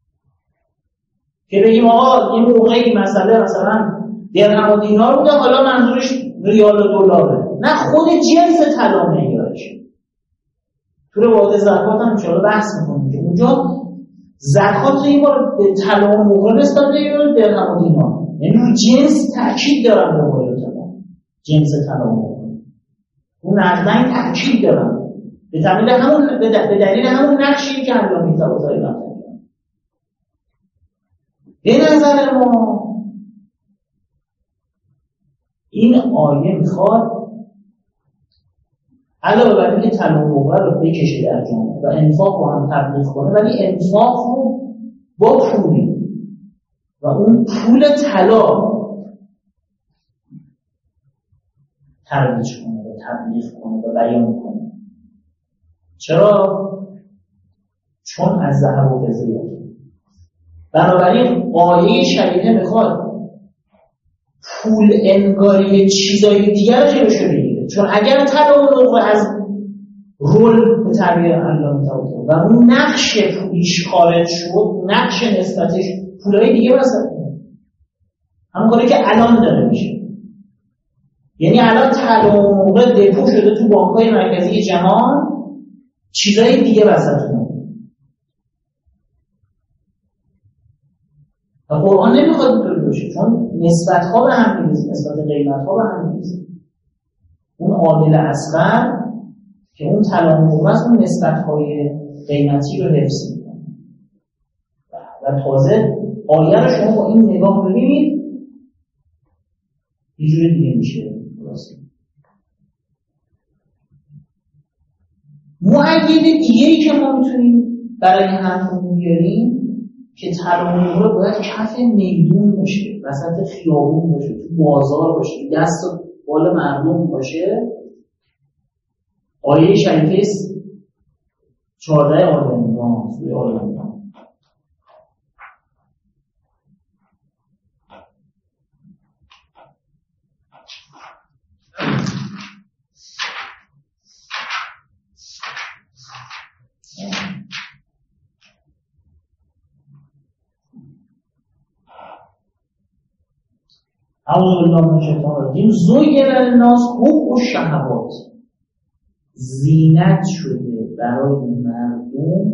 [SPEAKER 3] که بگیم آقا این موقعی مسئله مثلا درهم و دینار بوده، حالا منظورش ریال و دلاره. نه، خود جنس طلا معیارشه. تو روایت زکات هم انشاءالله بحث می‌کنیم که اونجا زکات این بار به طلا و نقره نسبت به درهم و دینار، یعنی رو جنس تاکید دارن روایات ما، جنس طلا و نقره اون نقدن تاکید دارن به دلیل همون نقشی که علامه طباطبایی نقدن. به نظر ما این آیه میخواد علاوه بر اینکه طلا و نقره رو بکشه در جامعه و انفاق رو هم تبلیغ کنه، ولی انفاق رو با پولی و اون پول طلا ترویج کنه و تبلیغ کنه و بیان کنه. چرا؟ چون از ذهب و فضه یاد. بنابراین آیه شریعه میخواد پول انگاری چیزای دیگر رو جلوشو بگیره، چون اگر طلا و نقره از رول به تعبیر علامه طباطبایی و اون نقش پولیش خارج شد، نقش نسبتش پولای دیگه وسط میاد، همون کاری که الان داره میشه. یعنی الان طلا و نقره دپو شده تو بانک‌های مرکزی جهان، چیزای دیگه وسط میاد. و قرآن نمیخواد اینطوری باشه، چون نسبت‌ها به هم می‌ریزه، نسبت قیمت‌ها به هم می‌ریزه. اون عادل اصغر که اون طلا و نقره است، اون نسبت‌های قیمتی رو حفظ می‌کنه. و تازه آیه رو شما با این نگاه ببینید یه جور دیگه میشه. مؤید دیگه‌ای که ما میتونیم برای همون بیاریم که طلا و نقره باید کف میدون باشه، وسط خیابون باشه، تو بازار باشه، دست و بال مردم باشه. آیه شریفه 14 آل عمران، سوره آل عمران. اعوذ بالله من الشیطان الرجیم. زین للناس حب الشهوات، زینت شده برای مردم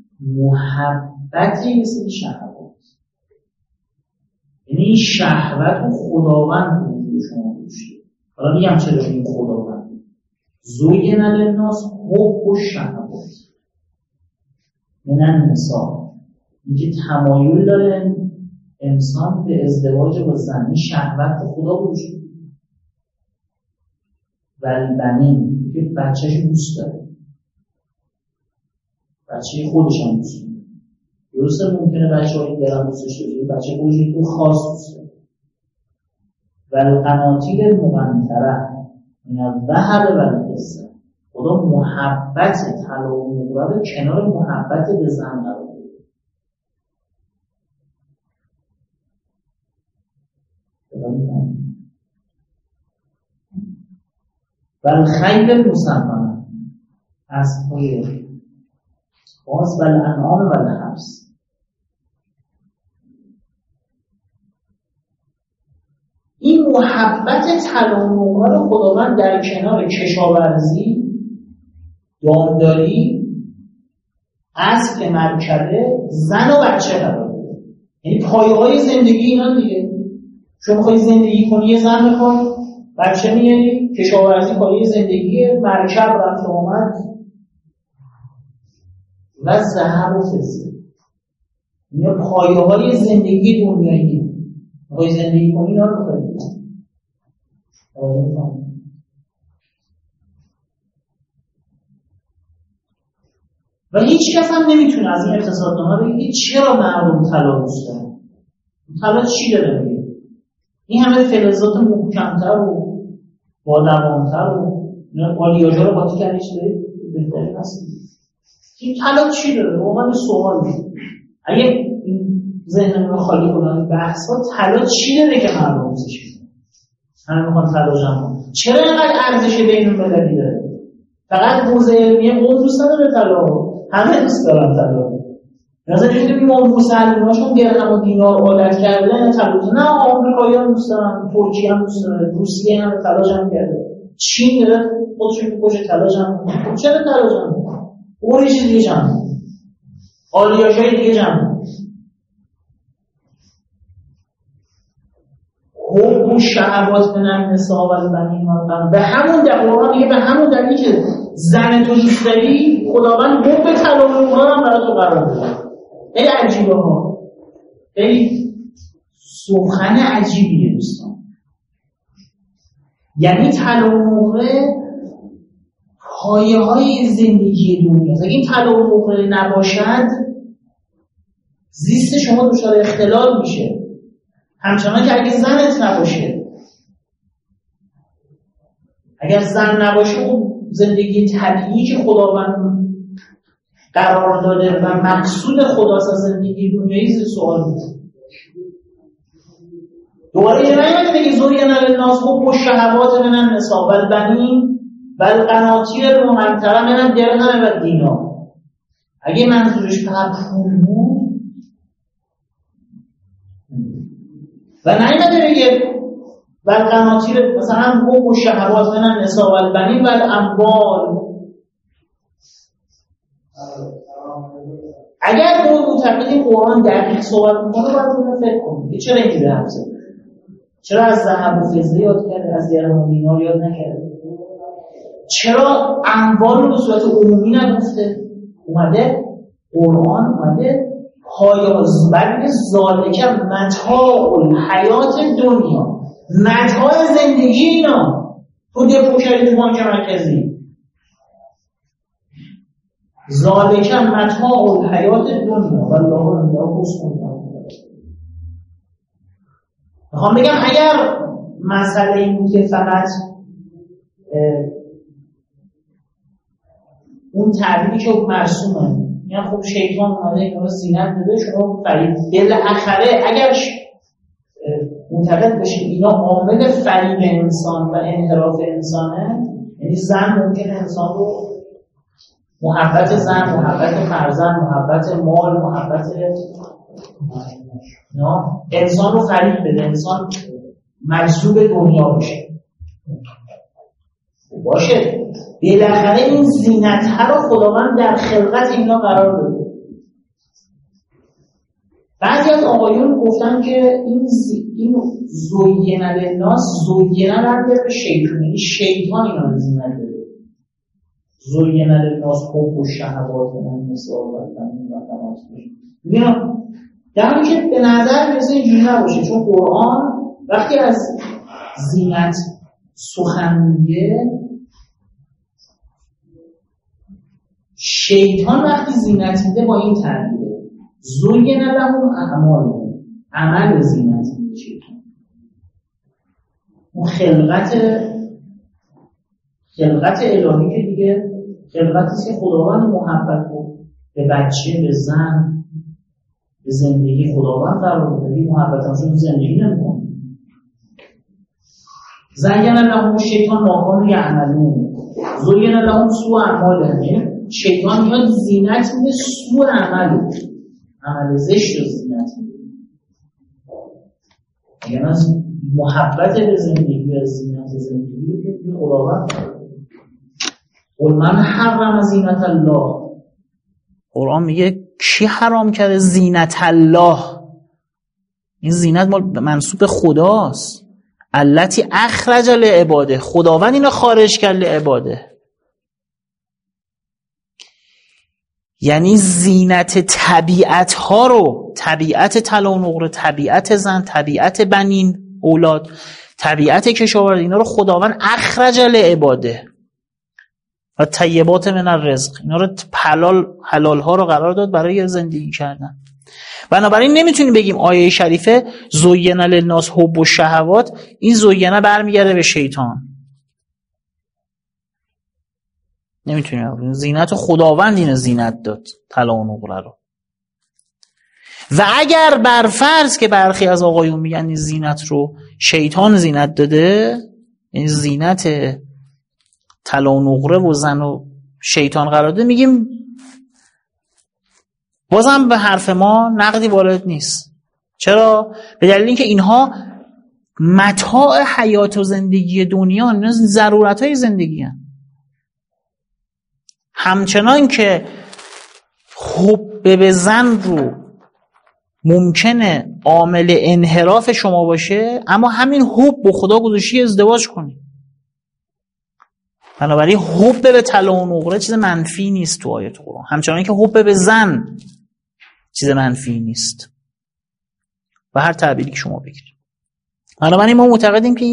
[SPEAKER 3] محبت یه سری شهوات. یعنی این شهوت رو خداوند وجود شما گذاشته. حالا میگم چرا این خداوند. زین للناس حب الشهوات من النساء، اینکه تمایل داره انسان به ازدواج با زن، شهوت خدا وجود. والبنین، که بچه‌ش دوست داره، بچه خودش هم دوست داره. درسته ممکنه بچه‌های دیگر هم دوستش داره، بچه خودش تو خاص دوست داره. والقناطیر المقنطره من الذهب والفضه، خدا محبت طلا و نقره رو کنار محبت به زن قرار داده. والخیل المسمنه، اسب‌های خاص، والانعام والحرث. این محبت طلا و نقره رو خداوند در کنار کشاورزی، دامداری، اسب که مرکبه، زن و بچه قرار داده. یعنی پایه‌های زندگی اینا دیگه. شما می‌خوای زندگی کنی، یه زن می‌خوای، بچه میاری، کشاورزی پایه زندگیه، مرکب رفت آمد و ذهب و فضه. اینا پایه‌های زندگی دنیاییه. می‌خوای زندگی کنی، اینا رو می‌خوای. و هیچ کس هم نمیتونه از این اقتصاددانا بگه چرا مردم طلا دوست دارن. طلا چی داره میگه؟ این همه فلزات محکم‌تر و با دوام‌تر و آلیاژا رو قاطی کردیش بهتری هست. این طلا چی داره؟ واقعا سوال میشه. اگه این ذهنمون رو خالی کنن بحث ها، طلا چی داره که مردم دوستش می‌کنن؟ همه میخوان طلا جمع کنن. چرا اینقدر ارزش بین‌المللی داره؟ فقط حوزه علمیه قوم دوست نداره طلا، همه دوست دارن طلا. مثلا اینکه ما مسلمان‌هاشون درهم و دینار عادت کردن طلا، نه آمریکایی‌ها دوست دارن، ترکیه هم دوست داره، روسیه هم طلا جمع کرده، چین داره خودش می‌کشه طلا جمع کنه. چرا طلا جمع کنه؟ اون یه چیز دیگه جمع کنه، آلیاژهای دیگه جمع کنه. حب و شهوات من النساء والبنین به همون قرآن میگه به همون دلیلی که زن تو دوست داری خداوند حب طلا و نقره هم برای تو قرار داده. خیلی عجیبه ها، خیلی سخن عجیبیه دوستان. یعنی طلا و نقره پایه های زندگی دنیاست. اگه این طلا و نقره نباشد زیست شما دچار اختلال میشه، همچنان که اگه زنت نباشه، اگر زن نباشه اون زندگی طبیعی که خداوند قرار داده و مقصود خداست از زندگی دنیایی زیر سوال میشه. دوباره یه نمیده بگی زورینا للناس حب الشهوات من النساء والبنین والقناطیر المقنطرة من الدرهم والدینار. اگه منظورش فقط پول بود و نمیده بگه والقناطیر مثلا حب الشهوات من النساء والبنین والاموال. اگر اون معتقدی قرآن دقیق صحبت میکنه باید اون فکر کنید چرا اینجوری حرف زده، چرا از ذهب و فضه یاد کرده، از درهم و دینار یاد نکرده، چرا اموال رو به صورت عمومی نگفته؟ اومده قرآن اومده پایاز بر ذالک متاع الحیات دنیا، متاع زندگی اینا تو دپو کردی تو بانک مرکزی. ذالک متاع الحیات دنیا والله عنده حسن المآب. میخوام بگم اگر مسئله این بود که فقط اون تعبیری که مرسومه، یعنی خب شیطان اومده اینا رو زینت بده شما فریب بالاخره اگر معتقد بشید اینا عامل فریب انسان و انحراف انسانه، یعنی زن ممکنه انسان رو محبت زن، محبت فرزند، محبت مال، محبت انسان رو فریب بده، انسان مجذوب دنیا بشه باشه. بالاخره این زینت ها رو خداوند در خلقت اینا قرار داده. بعضی از آقایون گفتن که این زوین للناس زوینه برمیگرده به شیطان، یعنی شیطان اینا رو زینت داده. زوین للناس حب الشهوات من النساء والبنین والقناطیر. میگم در حالی که به نظر میرسه اینجوری نباشه، چون قرآن وقتی از زینت سخن میگه، شیطان وقتی زینت میده با این تعبیره زوین لهم اعمالهم، عمل زینت میده شیطان. اون خلقت الهی که دیگه خلقتی که خداوند محبت بود به بچه، به زن، به زندگی خداوند قرار بده، این محبت همشون زندگی نمیکنه. زین لهم الشیطان ما کانوا یعملون زوین لهم سوء اعمالهم. شیطان میاد زینت میده سوء عمل زشت رو زینت میده. یعنی از محبت به زندگی و زینت زندگی رو که خداوند قل من حرم زینت الله.
[SPEAKER 2] قرآن میگه کی حرام کرده زینت الله؟ این زینت منسوب خداست. التی اخرج لعباده، خداوند اینو خارج کرد لعباده. یعنی زینت طبیعت ها رو، طبیعت طلا و نقره، طبیعت زن، طبیعت بنین اولاد، طبیعت کشاورزی، اینا رو خداوند اخرج لعباده و طیبات من الرزق، اینا رو حلال ها رو قرار داد برای زندگی کردن. بنابراین نمیتونیم بگیم آیه شریفه زوین للناس حب الشهوات، این زوینه برمیگرده به شیطان. نمیتونیم. زینت خداوند اینو زینت داد، طلا و نقره رو. و اگر بر فرض که برخی از آقایون میگن این زینت رو شیطان زینت داده، این زینت طلا و نقره و زن و شیطان قرار داده، میگیم بازم به حرف ما نقدی وارد نیست. چرا؟ به دلیل اینکه اینها متاع حیات و زندگی دنیا، اینا ضرورت‌های زندگی هستند. همچنان که حب به زن رو ممکنه عامل انحراف شما باشه، اما همین حب به خدا گذاشتی ازدواج کنی. بنابراین حب به طلا و نقره چیز منفی نیست تو آیات قرآن، همچنان که حب به زن چیز منفی نیست و هر تعبیری که شما بگیرید. بنابراین ما معتقدیم که این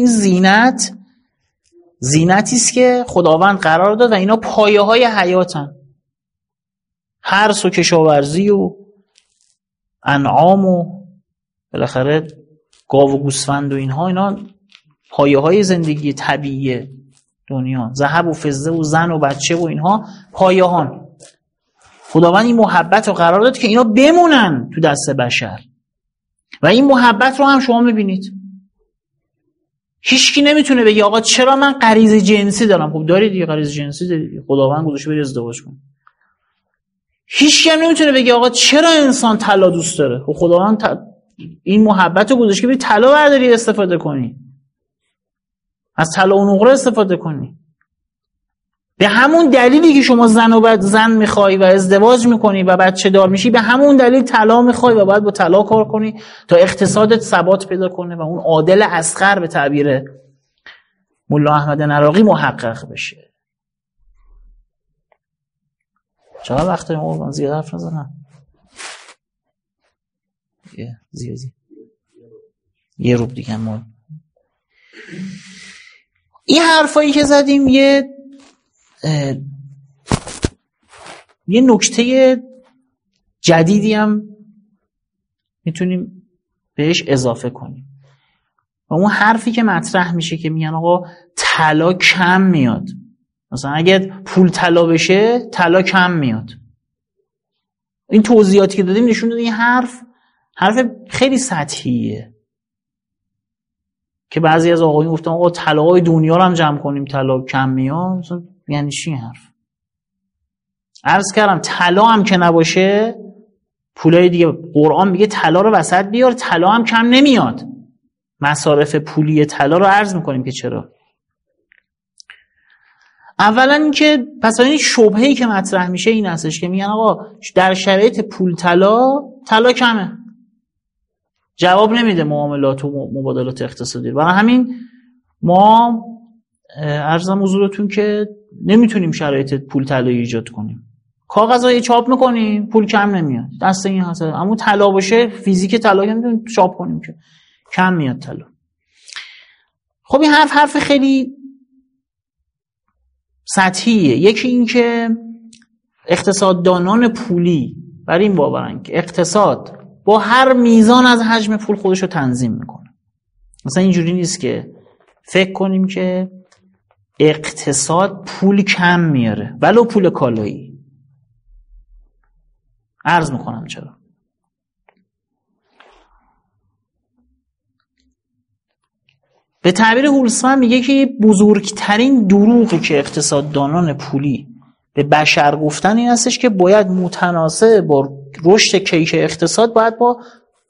[SPEAKER 2] زینتی است که خداوند قرار داد و اینا پایه‌های حیاتن. حرث و کشاورزی و انعام و بالاخره گاو و گوسفند و اینا پایه‌های زندگی طبیعی دنیا. ذهب و فضه و زن و بچه و اینها پایه‌هان. خداوند این محبت رو قرار داد که اینا بمونن تو دست بشر و این محبت رو هم شما میبینید. هیچکی نمیتونه بگه آقا چرا من غریزه جنسی دارم. خب داری دیگه، غریزه جنسی داری، خداوند گذاشته بری ازدواج کن. هیچکی هم نمیتونه بگه آقا چرا انسان طلا دوست داره. خب خداوند این محبت رو گذاشته بری طلا برداری استفاده کنی، از طلا و نقره استفاده کنی. به همون دلیلی که شما زن میخوای و ازدواج میکنی و بچه دار میشی، به همون دلیل طلا میخوای و باید با طلا کار کنی تا اقتصادت ثبات پیدا کنه و اون عادل اصغر به تعبیر ملا احمد نراقی محقق بشه. چقدر وقت داریم؟ من زیاد حرف نزنم. زیادی یه روب دیگه. ما این حرفایی که زدیم یه نکته جدیدی هم میتونیم بهش اضافه کنیم و اون حرفی که مطرح میشه که میگن آقا طلا کم میاد، مثلا اگه پول طلا بشه طلا کم میاد. این توضیحاتی که دادیم نشون داد این حرف خیلی سطحیه که بعضی از آقایون گفتن آقا طلاهای دنیا رو هم جمع کنیم طلا کم میاد. یعنی چی حرف؟ عرض کردم طلا هم که نباشه پولای دیگه، قرآن میگه طلا رو وسط بیار، طلا هم کم نمیاد. مصارف پولی طلا رو عرض میکنیم که چرا. اولا اینکه پس این شبهه‌ای که مطرح میشه این هستش که میگن آقا در شرایط پول طلا کمه، جواب نمیده معاملات و مبادلات اقتصادی. برای همین ما عرضم حضورتون که نمیتونیم شرایط پول طلایی ایجاد کنیم. کاغذای چاپ میکنیم پول کم نمیاد، دست این هست. اما طلا باشه فیزیک طلا نمیتونیم چاپ کنیم که کم میاد طلا. خب این حرف خیلی سطحیه. یکی این که اقتصاددانان پولی بر این باورن که اقتصاد با هر میزان از حجم پول خودش رو تنظیم میکنه. مثلا اینجوری نیست که فکر کنیم که اقتصاد پول کم میاره ولو پول کالایی. عرض میکنم چرا. به تعبیر هولسمن میگه که بزرگترین دروغی که اقتصاددانان پولی به بشر گفتن این هستش که باید متناسب با رشد کیک اقتصاد باید با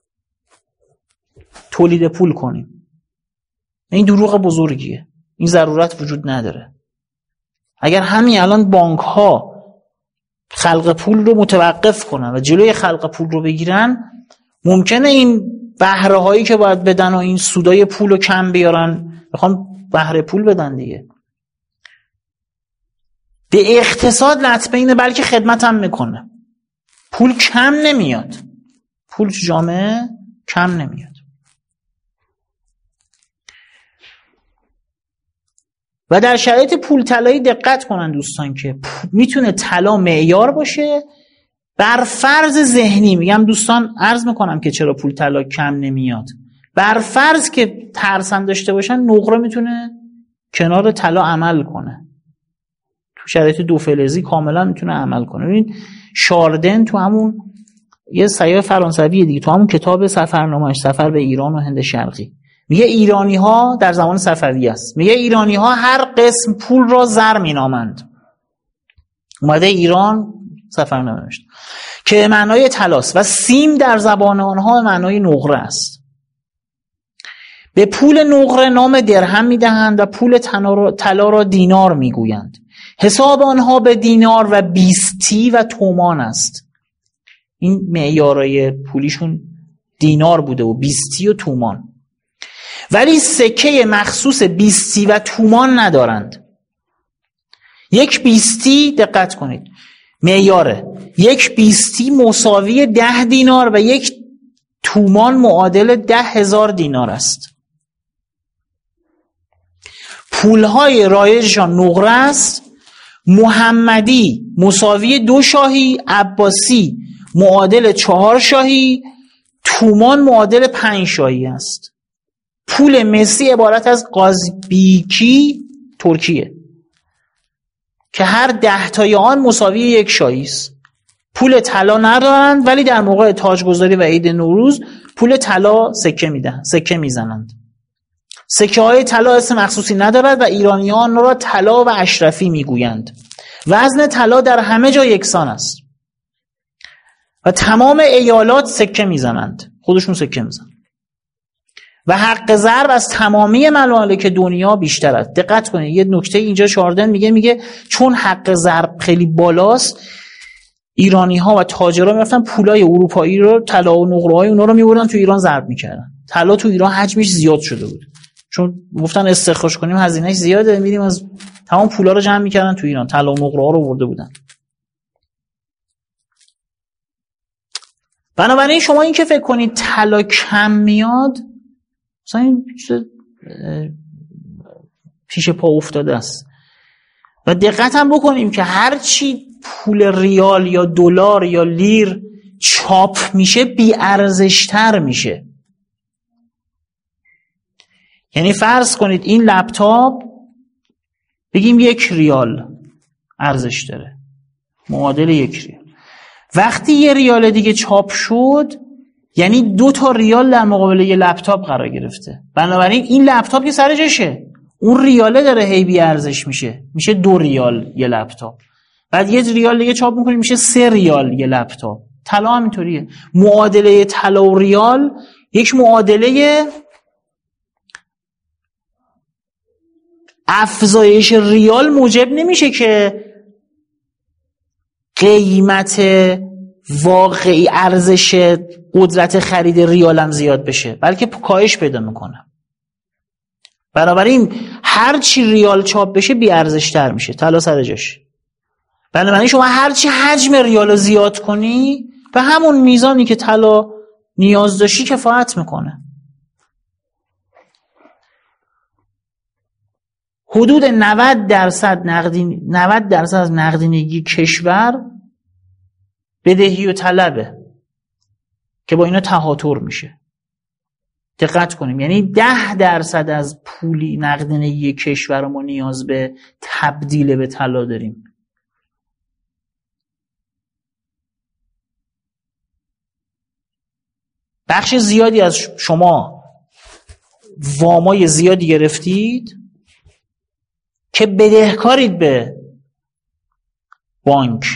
[SPEAKER 2] تولید پول کنیم. این دروغ بزرگیه. این ضرورت وجود نداره. اگر همین الان بانک ها خلق پول رو متوقف کنن و جلوی خلق پول رو بگیرن، ممکنه این بهره هایی که باید بدن و این سودای پول رو کم بیارن، بخوام بهره پول بدن دیگه. به اقتصاد لطمه اینه بلکه خدمت هم میکنه. پول کم نمیاد، پول تو جامعه کم نمیاد. و در شرایط پول طلایی دقت کنن دوستان که میتونه طلا معیار باشه بر فرض ذهنی. میگم دوستان عرض میکنم که چرا پول طلا کم نمیاد. بر فرض که ترسم داشته باشن نقره میتونه کنار طلا عمل کنه، تو شرایط دو فلزی کاملا میتونه عمل کنه. ببین شاردن تو همون یه سیاح فرانسوی دیگه تو همون کتاب سفرنامه‌اش، سفر به ایران و هند شرقی، میگه ایرانی ها در زمان صفویه است، میگه ایرانی ها هر قسم پول را زر مینامند. اومده ایران سفرنامه نوشته که معنای طلاست و سیم در زبان آنها معنای نقره است. به پول نقره نام درهم میدهند و پول طلا را دینار میگویند. حساب آنها به دینار و بیستی و تومان است. این معیارای پولیشون دینار بوده و بیستی و تومان. ولی سکه مخصوص بیستی و تومان ندارند. یک بیستی، دقت کنید معیاره، یک بیستی مساوی 10 دینار و یک تومان معادل 10,000 دینار است. پولهای رایجشان نقره است. محمدی مساوی 2 شاهی، عباسی معادل 4 شاهی، تومان معادل 5 شاهی است. پول مسی عبارت از قازبیکی ترکیه که هر 10 تای آن مساوی 1 شاهی است. پول طلا ندارند ولی در موقع تاجگذاری و عید نوروز پول طلا سکه میزنند. سکه های طلا اسم مخصوصی ندارد و ایرانیان را طلا و اشرفی میگویند. وزن طلا در همه جا یکسان است و تمام ایالات سکه میزنند، خودشون سکه میزنند و حق ضرب از تمامی ممالک دنیا بیشتر است. دقت کنید یه نکته اینجا شاردن میگه چون حق ضرب خیلی بالاست، ایرانی ها و تاجرها میرفتن پولای اروپایی رو، طلا و نقره های اونا رو میبردن تو ایران ضرب میکردن. طلا تو ایران حجمش زیاد شده بود، چون گفتن استخراج کنیم هزینه‌اش زیاده، میریم از تمام پولا رو جمع میکردن تو ایران، طلا و نقره ها رو برده بودن. بنابراین شما این که فکر کنید طلا کم میاد، مثلا این پیش پا افتاده است. و دقت هم بکنیم که هر چی پول ریال یا دلار یا لیر چاپ میشه بی ارزشتر میشه. یعنی فرض کنید این لپتاپ بگیم 1 ریال ارزش داره، معادل 1 ریال. وقتی 1 ریال دیگه چاپ شد یعنی 2 تا ریال در مقابل یه لپتاپ قرار گرفته. بنابراین این لپتاپ که سر جاشه، اون ریاله داره هی بی ارزش میشه 2 ریال یه لپتاپ. بعد 1 ریال دیگه چاپ میکنیم میشه 3 ریال یه لپتاپ. طلا هم اینطوریه. معادله طلا و ریال یک معادله افزایش ریال موجب نمیشه که قیمت واقعی ارزش قدرت خرید ریال هم زیاد بشه، بلکه کاهش پیدا میکنه. بنابراین هر چی ریال چاپ بشه بی ارزش تر میشه، طلا سر جاشه. بنابراین شما هر چی حجم ریال رو زیاد کنی به همون میزانی که طلا نیاز داشتی کفایت میکنه. حدود 90% از نقدینگی کشور بدهی و طلبه که با اینا تهاتر میشه. دقت کنیم، یعنی 10% از پولی نقدینگی کشور ما نیاز به تبدیل به طلا داریم. بخش زیادی از شما وامای زیادی گرفتید که بدهکارید به بانک.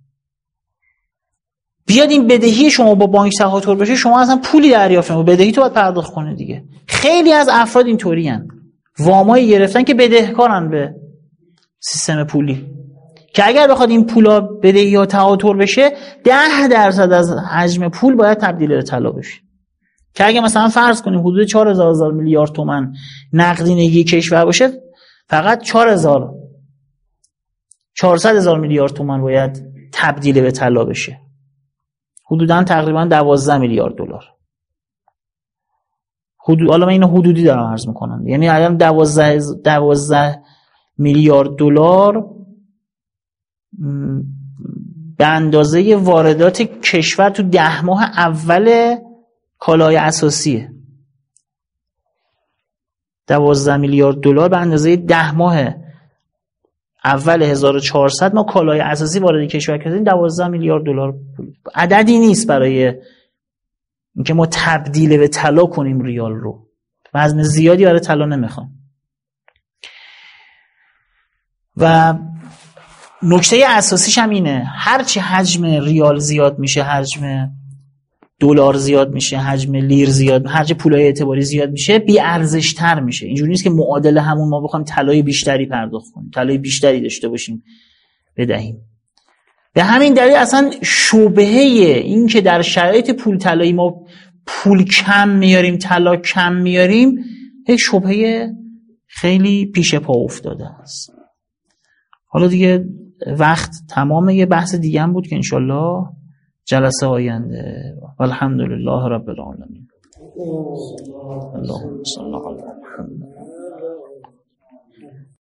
[SPEAKER 2] بیاد این بدهی شما با بانک تهاتر بشه، شما اصلا پولی دریافت نمی‌کنید، بدهی تو باید پرداخت کنه دیگه. خیلی از افراد اینطوری ان، وامای گرفتن که بدهکارن به سیستم پولی، که اگر بخواد این پولا بدهی ها تهاتر بشه 10% از حجم پول باید تبدیل به طلا بشه. که اگه مثلا فرض کنیم حدود 4,000 میلیارد تومان نقدینگی کشور باشه، فقط 400,000 میلیارد تومان باید تبدیل به طلا بشه، حدوداً تقریباً 12 میلیارد دلار. حالا من اینو حدودی دارم عرض میکنم، یعنی الان 12 میلیارد دلار به اندازه واردات کشور تو 10 ماه اول کالای اساسیه. 12 میلیارد دلار به اندازه 10 ماه اول 1400 ما کالای اساسی وارد کشور کردیم، 12 میلیارد دلار پول. عددی نیست برای اینکه ما تبدیل به طلا کنیم ریال رو. وزن زیادی برای طلا نمیخوام. و نکته اساسیش هم اینه، هرچی حجم ریال زیاد میشه، حجم دلار زیاد میشه، حجم لیر زیاد، هرچی پولای اعتباری زیاد میشه، بی ارزش تر میشه. اینجوری نیست که معادل همون ما بخوایم طلای بیشتری پرداخت کنیم، طلای بیشتری داشته باشیم بدهیم. به همین دلیل اصلا شبهه این که در شرایط پول طلایی ما پول کم میاریم، طلا کم میاریم، یک شبهه خیلی پیش پا افتاده است. حالا دیگه وقت تمام، یه بحث دیگه هم بود که انشالله جلسه آینده. والحمدلله رب العالمین. اللهم صل علی محمد.